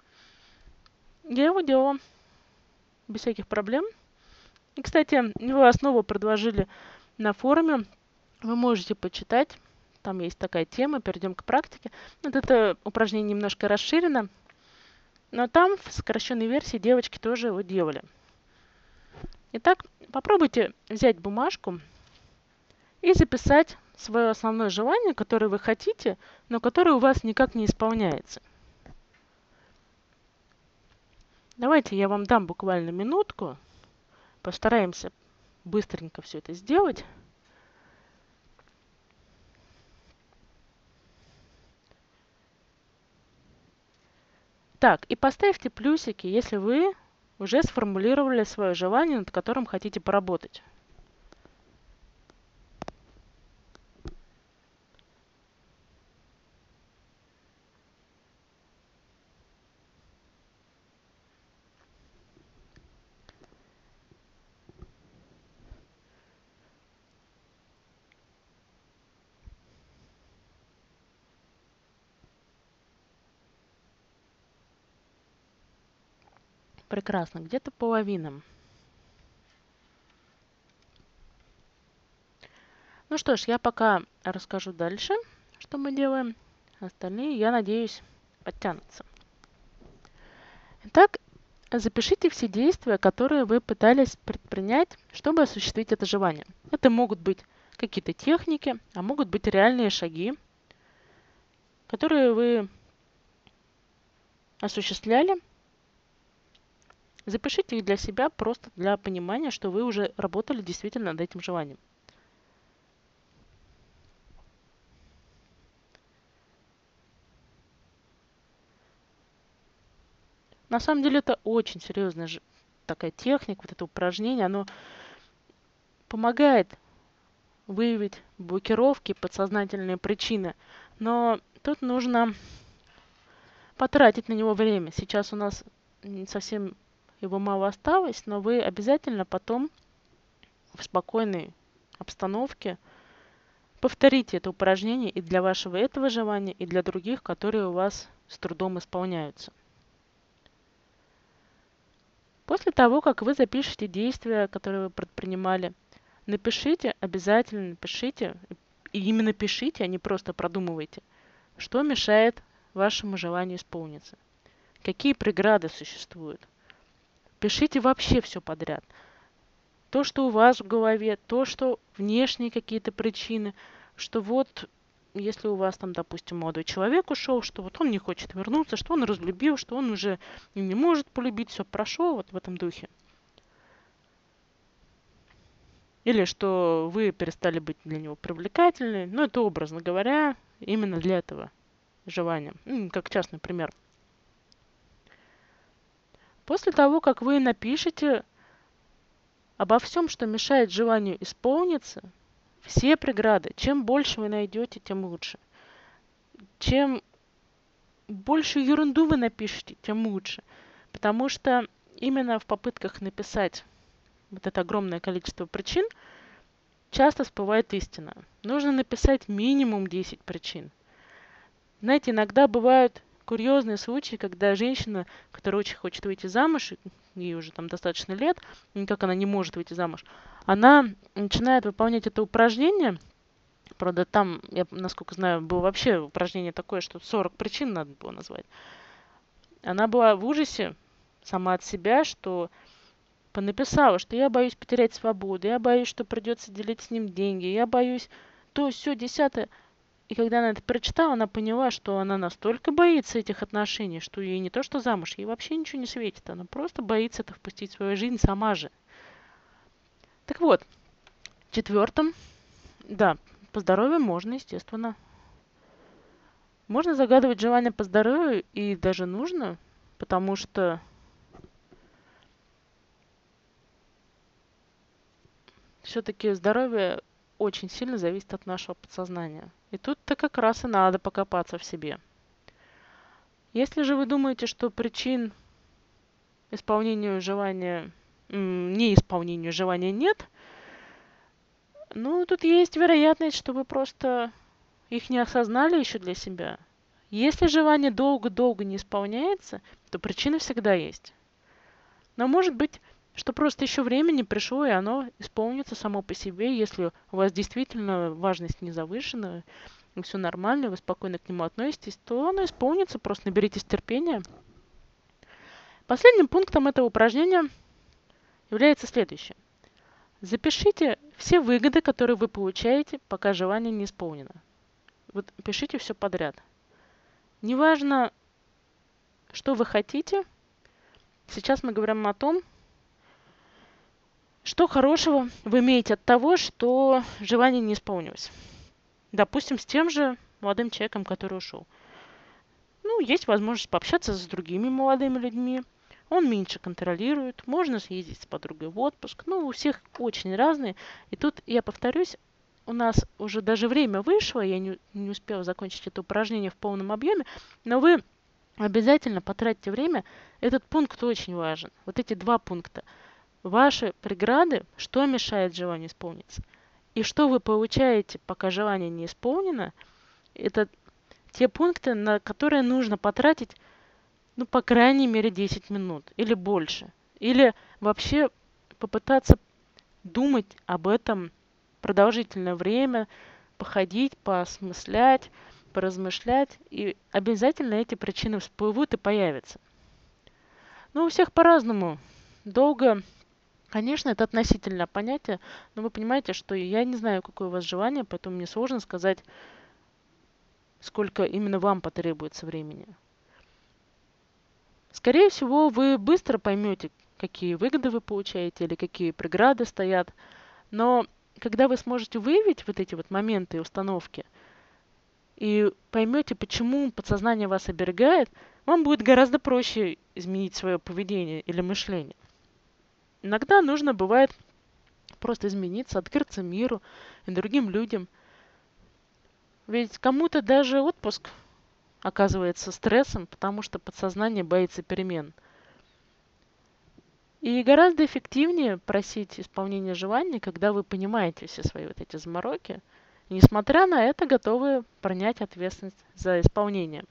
Я его делала без всяких проблем. И, кстати, его основу предложили на форуме. Вы можете почитать. Там есть такая тема. Перейдем к практике. Вот это упражнение немножко расширено. Но там в сокращенной версии девочки тоже его делали. Итак, попробуйте взять бумажку и записать свое основное желание, которое вы хотите, но которое у вас никак не исполняется. Давайте я вам дам буквально минутку. Постараемся быстренько все это сделать. Так, и поставьте плюсики, если вы уже сформулировали свое желание, над которым хотите поработать. Прекрасно, где-то половина. Ну что ж, я пока расскажу дальше, что мы делаем. Остальные, я надеюсь, подтянутся. Итак, запишите все действия, которые вы пытались предпринять, чтобы осуществить это желание. Это могут быть какие-то техники, а могут быть реальные шаги, которые вы осуществляли. Запишите их для себя, просто для понимания, что вы уже работали действительно над этим желанием. На самом деле это очень серьезная такая техника, вот это упражнение, оно помогает выявить блокировки, подсознательные причины. Но тут нужно потратить на него время. Сейчас у нас совсем его мало осталось, но вы обязательно потом в спокойной обстановке повторите это упражнение и для вашего этого желания, и для других, которые у вас с трудом исполняются. После того, как вы запишете действия, которые вы предпринимали, напишите, обязательно напишите, и именно пишите, а не просто продумывайте, что мешает вашему желанию исполниться, какие преграды существуют. Пишите вообще все подряд. То, что у вас в голове, то, что внешние какие-то причины, что вот, если у вас там, допустим, молодой человек ушел, что вот он не хочет вернуться, что он разлюбил, что он уже не может полюбить, все прошел, вот в этом духе. Или что вы перестали быть для него привлекательны. Ну, это образно говоря, именно для этого желания. Как частный пример. После того, как вы напишете обо всем, что мешает желанию исполниться, все преграды, чем больше вы найдете, тем лучше. Чем больше ерунду вы напишете, тем лучше. Потому что именно в попытках написать вот это огромное количество причин часто всплывает истина. Нужно написать минимум 10 причин. Знаете, иногда бывают курьезные случаи, когда женщина, которая очень хочет выйти замуж, ей уже там достаточно лет, никак она не может выйти замуж, она начинает выполнять это упражнение. Правда, там, я, насколько знаю, было вообще упражнение такое, что 40 причин надо было назвать. Она была в ужасе сама от себя, что понаписала, что я боюсь потерять свободу, я боюсь, что придется делить с ним деньги, я боюсь то, все, десятое. И когда она это прочитала, она поняла, что она настолько боится этих отношений, что ей не то что замуж, ей вообще ничего не светит. Она просто боится это впустить в свою жизнь сама же. Так вот, четвертым, да, по здоровью можно, естественно. Можно загадывать желание по здоровью, и даже нужно, потому что все-таки здоровье очень сильно зависит от нашего подсознания. И тут-то как раз и надо покопаться в себе. Если же вы думаете, что причин исполнению желания, неисполнению желания нет, ну, тут есть вероятность, что вы просто их не осознали еще для себя. Если желание долго-долго не исполняется, то причина всегда есть. Но может быть, что просто еще время не пришло, и оно исполнится само по себе, если у вас действительно важность не завышена, и все нормально, вы спокойно к нему относитесь, то оно исполнится, просто наберитесь терпения. Последним пунктом этого упражнения является следующее. Запишите все выгоды, которые вы получаете, пока желание не исполнено. Вот пишите все подряд. Неважно, что вы хотите, сейчас мы говорим о том, что хорошего вы имеете от того, что желание не исполнилось. Допустим, с тем же молодым человеком, который ушел. Ну, есть возможность пообщаться с другими молодыми людьми. Он меньше контролирует. Можно съездить с подругой в отпуск. Ну, у всех очень разные. И тут, я повторюсь, у нас уже даже время вышло. Я не успела закончить это упражнение в полном объеме. Но вы обязательно потратьте время. Этот пункт очень важен. Вот эти два пункта. Ваши преграды, что мешает желанию исполниться. И что вы получаете, пока желание не исполнено, это те пункты, на которые нужно потратить, ну, по крайней мере, 10 минут или больше. Или вообще попытаться думать об этом продолжительное время, походить, поосмыслять, поразмышлять, и обязательно эти причины всплывут и появятся. Ну, у всех по-разному. Долго, конечно, это относительное понятие, но вы понимаете, что я не знаю, какое у вас желание, поэтому мне сложно сказать, сколько именно вам потребуется времени. Скорее всего, вы быстро поймете, какие выгоды вы получаете или какие преграды стоят. Но когда вы сможете выявить вот эти вот моменты и установки и поймете, почему подсознание вас оберегает, вам будет гораздо проще изменить свое поведение или мышление. Иногда нужно бывает просто измениться, открыться миру и другим людям. Ведь кому-то даже отпуск оказывается стрессом, потому что подсознание боится перемен. И гораздо эффективнее просить исполнения желаний, когда вы понимаете все свои вот эти замороки, и, несмотря на это, готовы принять ответственность за исполнение.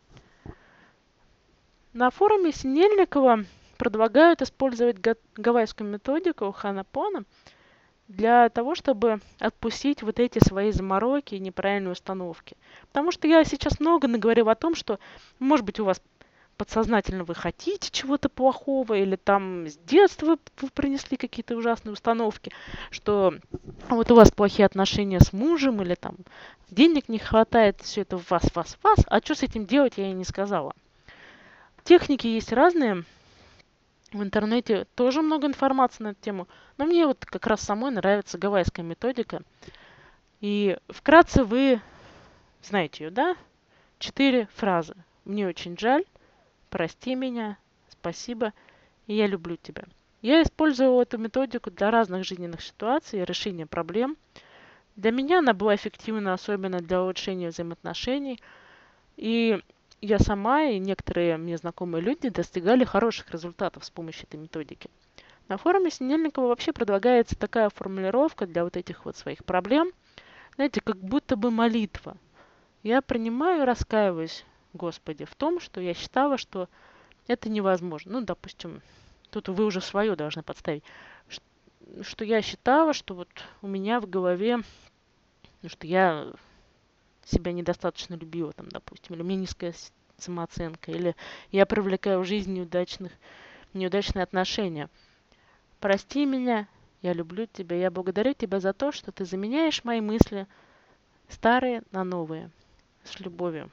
На форуме Синельникова предлагают использовать гавайскую методику Ханапона для того, чтобы отпустить вот эти свои замороки и неправильные установки. Потому что я сейчас много наговорила о том, что, может быть, у вас подсознательно вы хотите чего-то плохого, или там с детства вы принесли какие-то ужасные установки, что вот у вас плохие отношения с мужем, или там денег не хватает, все это в вас, а что с этим делать, я и не сказала. Техники есть разные, в интернете тоже много информации на эту тему, но мне вот как раз самой нравится гавайская методика. И вкратце вы знаете ее, да? 4 фразы. Мне очень жаль, прости меня, спасибо и я люблю тебя. Я использовала эту методику для разных жизненных ситуаций и решения проблем. Для меня она была эффективна, особенно для улучшения взаимоотношений. И я сама и некоторые мне знакомые люди достигали хороших результатов с помощью этой методики. На форуме Синельникова вообще предлагается такая формулировка для вот этих вот своих проблем, знаете, как будто бы молитва. Я принимаю и раскаиваюсь, Господи, в том, что я считала, что это невозможно. Ну, допустим, тут вы уже свое должны подставить. Что я считала, что вот у меня в голове, ну, что я себя недостаточно любила, там, допустим, или у меня низкая самооценка, или я привлекаю в жизнь неудачные отношения. Прости меня, я люблю тебя, я благодарю тебя за то, что ты заменяешь мои мысли старые на новые, с любовью.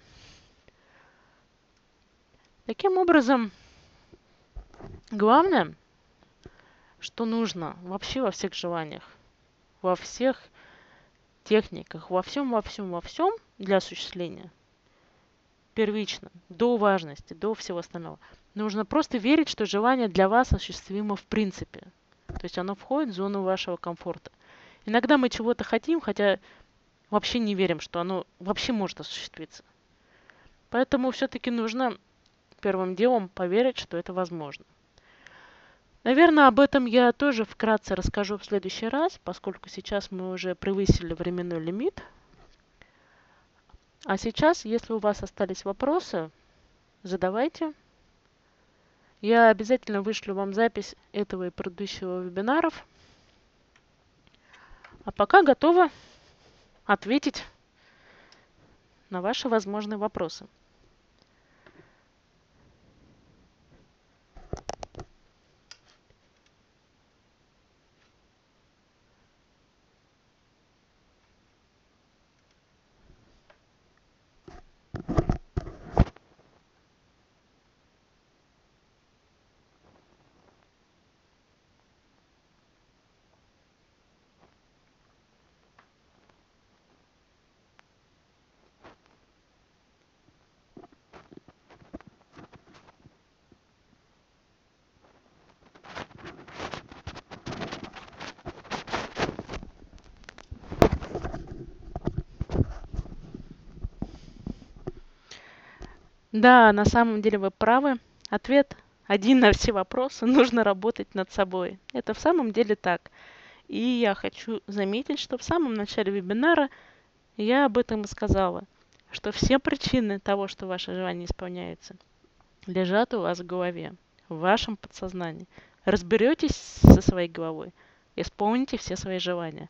Таким образом, главное, что нужно вообще во всех желаниях, во всех техниках, во всем для осуществления, первично, до важности, до всего остального. Нужно просто верить, что желание для вас осуществимо в принципе. То есть оно входит в зону вашего комфорта. Иногда мы чего-то хотим, хотя вообще не верим, что оно вообще может осуществиться. Поэтому все-таки нужно первым делом поверить, что это возможно. Наверное, об этом я тоже вкратце расскажу в следующий раз, поскольку сейчас мы уже превысили временной лимит. А сейчас, если у вас остались вопросы, задавайте. Я обязательно вышлю вам запись этого и предыдущего вебинаров. А пока готова ответить на ваши возможные вопросы. Да, на самом деле вы правы. Ответ один на все вопросы. Нужно работать над собой. Это в самом деле так. И я хочу заметить, что в самом начале вебинара я об этом и сказала, что все причины того, что ваше желание не исполняется, лежат у вас в голове, в вашем подсознании. Разберетесь со своей головой, исполните все свои желания.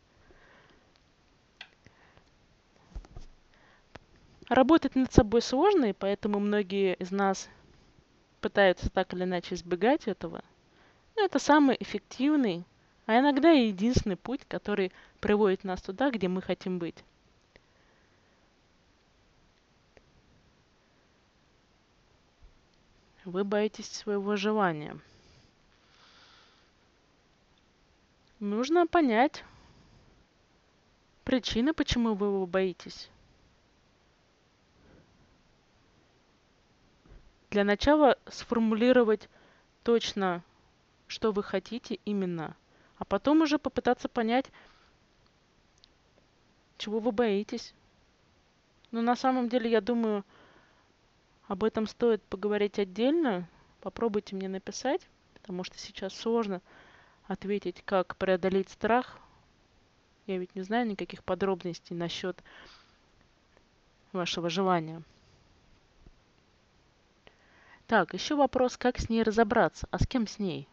Работать над собой сложно, и поэтому многие из нас пытаются так или иначе избегать этого. Но это самый эффективный, а иногда и единственный путь, который приводит нас туда, где мы хотим быть. Вы боитесь своего желания. Нужно понять причины, почему вы его боитесь. Для начала сформулировать точно, что вы хотите именно, а потом уже попытаться понять, чего вы боитесь. Но на самом деле, я думаю, об этом стоит поговорить отдельно. Попробуйте мне написать, потому что сейчас сложно ответить, как преодолеть страх. Я ведь не знаю никаких подробностей насчет вашего желания. Так, еще вопрос, как с ней разобраться, а с кем с ней?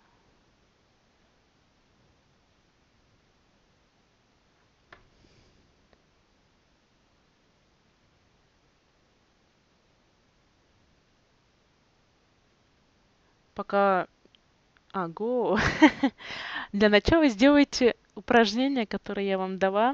Пока... Ого! Для начала сделайте упражнение, которое я вам дала.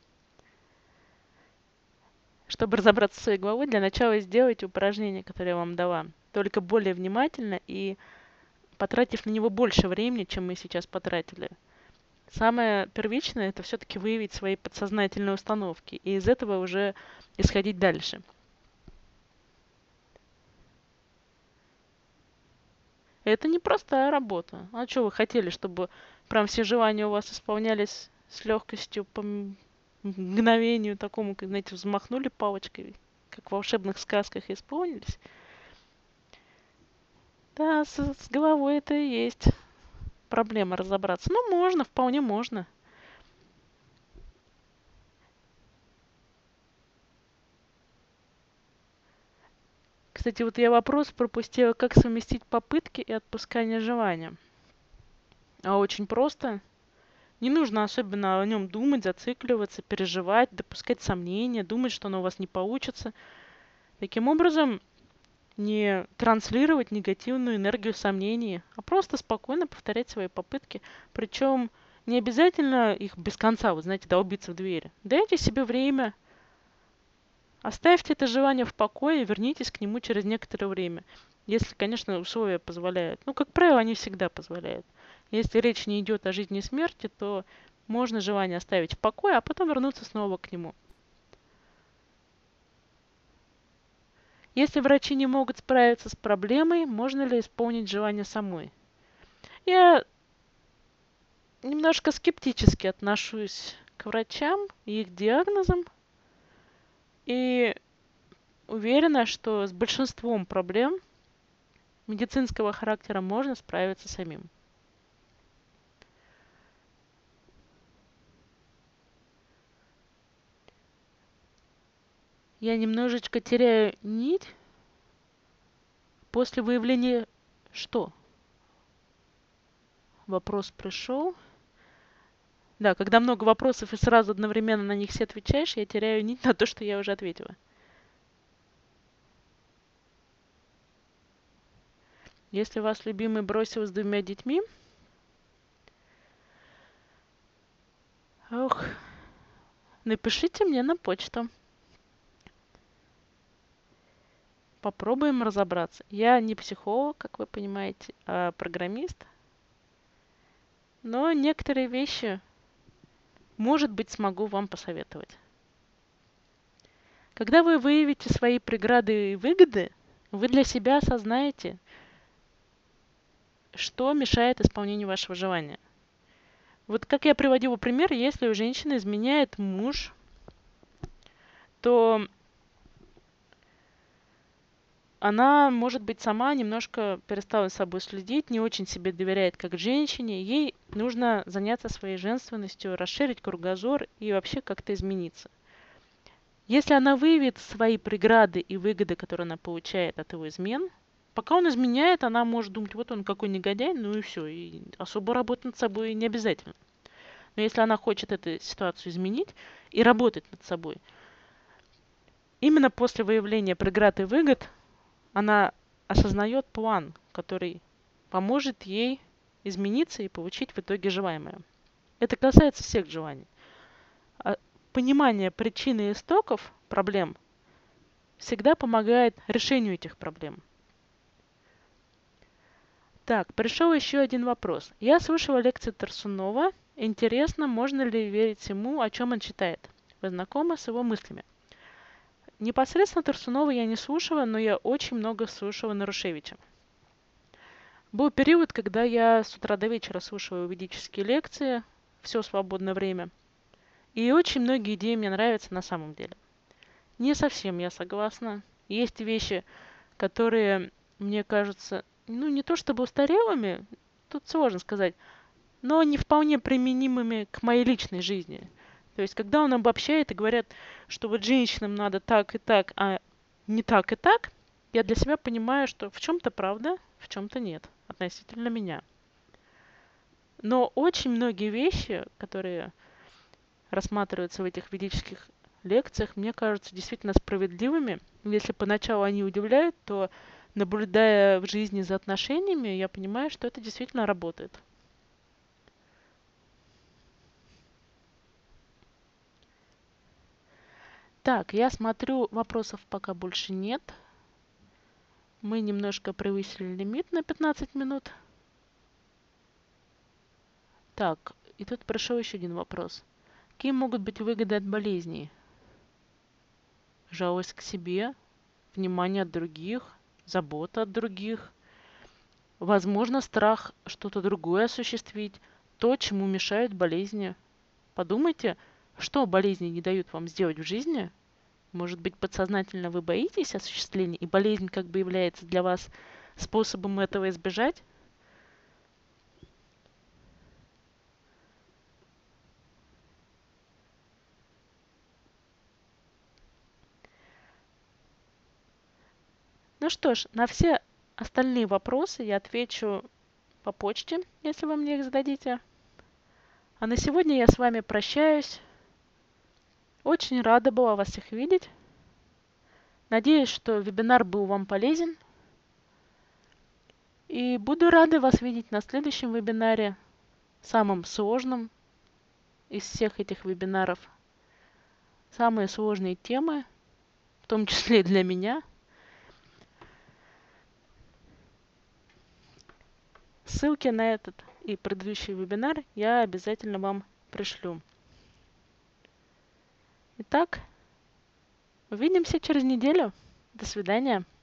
Чтобы разобраться с своей головой, для начала сделайте упражнение, которое я вам дала. Только более внимательно и потратив на него больше времени, чем мы сейчас потратили. Самое первичное — это все-таки выявить свои подсознательные установки и из этого уже исходить дальше. Это непростая работа. А что вы хотели, чтобы прям все желания у вас исполнялись с легкостью по мгновению такому, как, знаете, взмахнули палочкой, как в волшебных сказках исполнились? Да, с головой это и есть проблема разобраться. Ну, можно, вполне можно. Кстати, вот я вопрос пропустила, как совместить попытки и отпускание желания. А очень просто. Не нужно особенно о нем думать, зацикливаться, переживать, допускать сомнения, думать, что оно у вас не получится. Таким образом, не транслировать негативную энергию сомнений, а просто спокойно повторять свои попытки. Причем не обязательно их без конца, вы знаете, долбиться в двери. Дайте себе время, оставьте это желание в покое и вернитесь к нему через некоторое время. Если, конечно, условия позволяют. Ну, как правило, они всегда позволяют. Если речь не идет о жизни и смерти, то можно желание оставить в покое, а потом вернуться снова к нему. Если врачи не могут справиться с проблемой, можно ли исполнить желание самой? Я немножко скептически отношусь к врачам и их диагнозам. И уверена, что с большинством проблем медицинского характера можно справиться самим. Я немножечко теряю нить после выявления что? Вопрос пришел. Да, когда много вопросов и сразу одновременно на них все отвечаешь, я теряю нить на то, что я уже ответила. Если вас любимый бросил с 2 детьми, ох, напишите мне на почту. Попробуем разобраться. Я не психолог, как вы понимаете, а программист. Но некоторые вещи, может быть, смогу вам посоветовать. Когда вы выявите свои преграды и выгоды, вы для себя осознаете, что мешает исполнению вашего желания. Вот как я приводила пример, если у женщины изменяет муж, то она, может быть, сама немножко перестала за собой следить, не очень себе доверяет как женщине. Ей нужно заняться своей женственностью, расширить кругозор и вообще как-то измениться. Если она выявит свои преграды и выгоды, которые она получает от его измен, пока он изменяет, она может думать, вот он какой негодяй, ну и все, и особо работать над собой не обязательно. Но если она хочет эту ситуацию изменить и работать над собой, именно после выявления преград и выгод она осознает план, который поможет ей измениться и получить в итоге желаемое. Это касается всех желаний. Понимание причин и истоков проблем всегда помогает решению этих проблем. Так, пришел еще один вопрос. Я слушала лекции Тарсунова. Интересно, можно ли верить ему, о чем он читает? Вы знакомы с его мыслями? Непосредственно Тарсунова я не слушала, но я очень много слушала Нарушевича. Был период, когда я с утра до вечера слушала ведические лекции, все свободное время. И очень многие идеи мне нравятся на самом деле. Не совсем я согласна. Есть вещи, которые мне кажутся, ну, не то чтобы устарелыми, тут сложно сказать, но не вполне применимыми к моей личной жизни. То есть, когда он обобщает и говорят, что вот женщинам надо так и так, а не так и так, я для себя понимаю, что в чем-то правда, в чем-то нет, относительно меня. Но очень многие вещи, которые рассматриваются в этих ведических лекциях, мне кажутся действительно справедливыми. Если поначалу они удивляют, то, наблюдая в жизни за отношениями, я понимаю, что это действительно работает. Так, я смотрю, вопросов пока больше нет. Мы немножко превысили лимит на 15 минут. Так, и тут пришел еще один вопрос. Какие могут быть выгоды от болезней? Жалость к себе, внимание от других, забота от других, Возможно, страх что-то другое осуществить, то, чему мешают болезни. Подумайте, что болезни не дают вам сделать в жизни. Может быть, подсознательно вы боитесь осуществления, и болезнь как бы является для вас способом этого избежать? Ну что ж, на все остальные вопросы я отвечу по почте, если вы мне их зададите. А на сегодня я с вами прощаюсь. Очень рада была вас всех видеть. Надеюсь, что вебинар был вам полезен. И буду рада вас видеть на следующем вебинаре, самом сложном из всех этих вебинаров. Самые сложные темы, в том числе и для меня. Ссылки на этот и предыдущий вебинар я обязательно вам пришлю. Итак, увидимся через неделю. До свидания.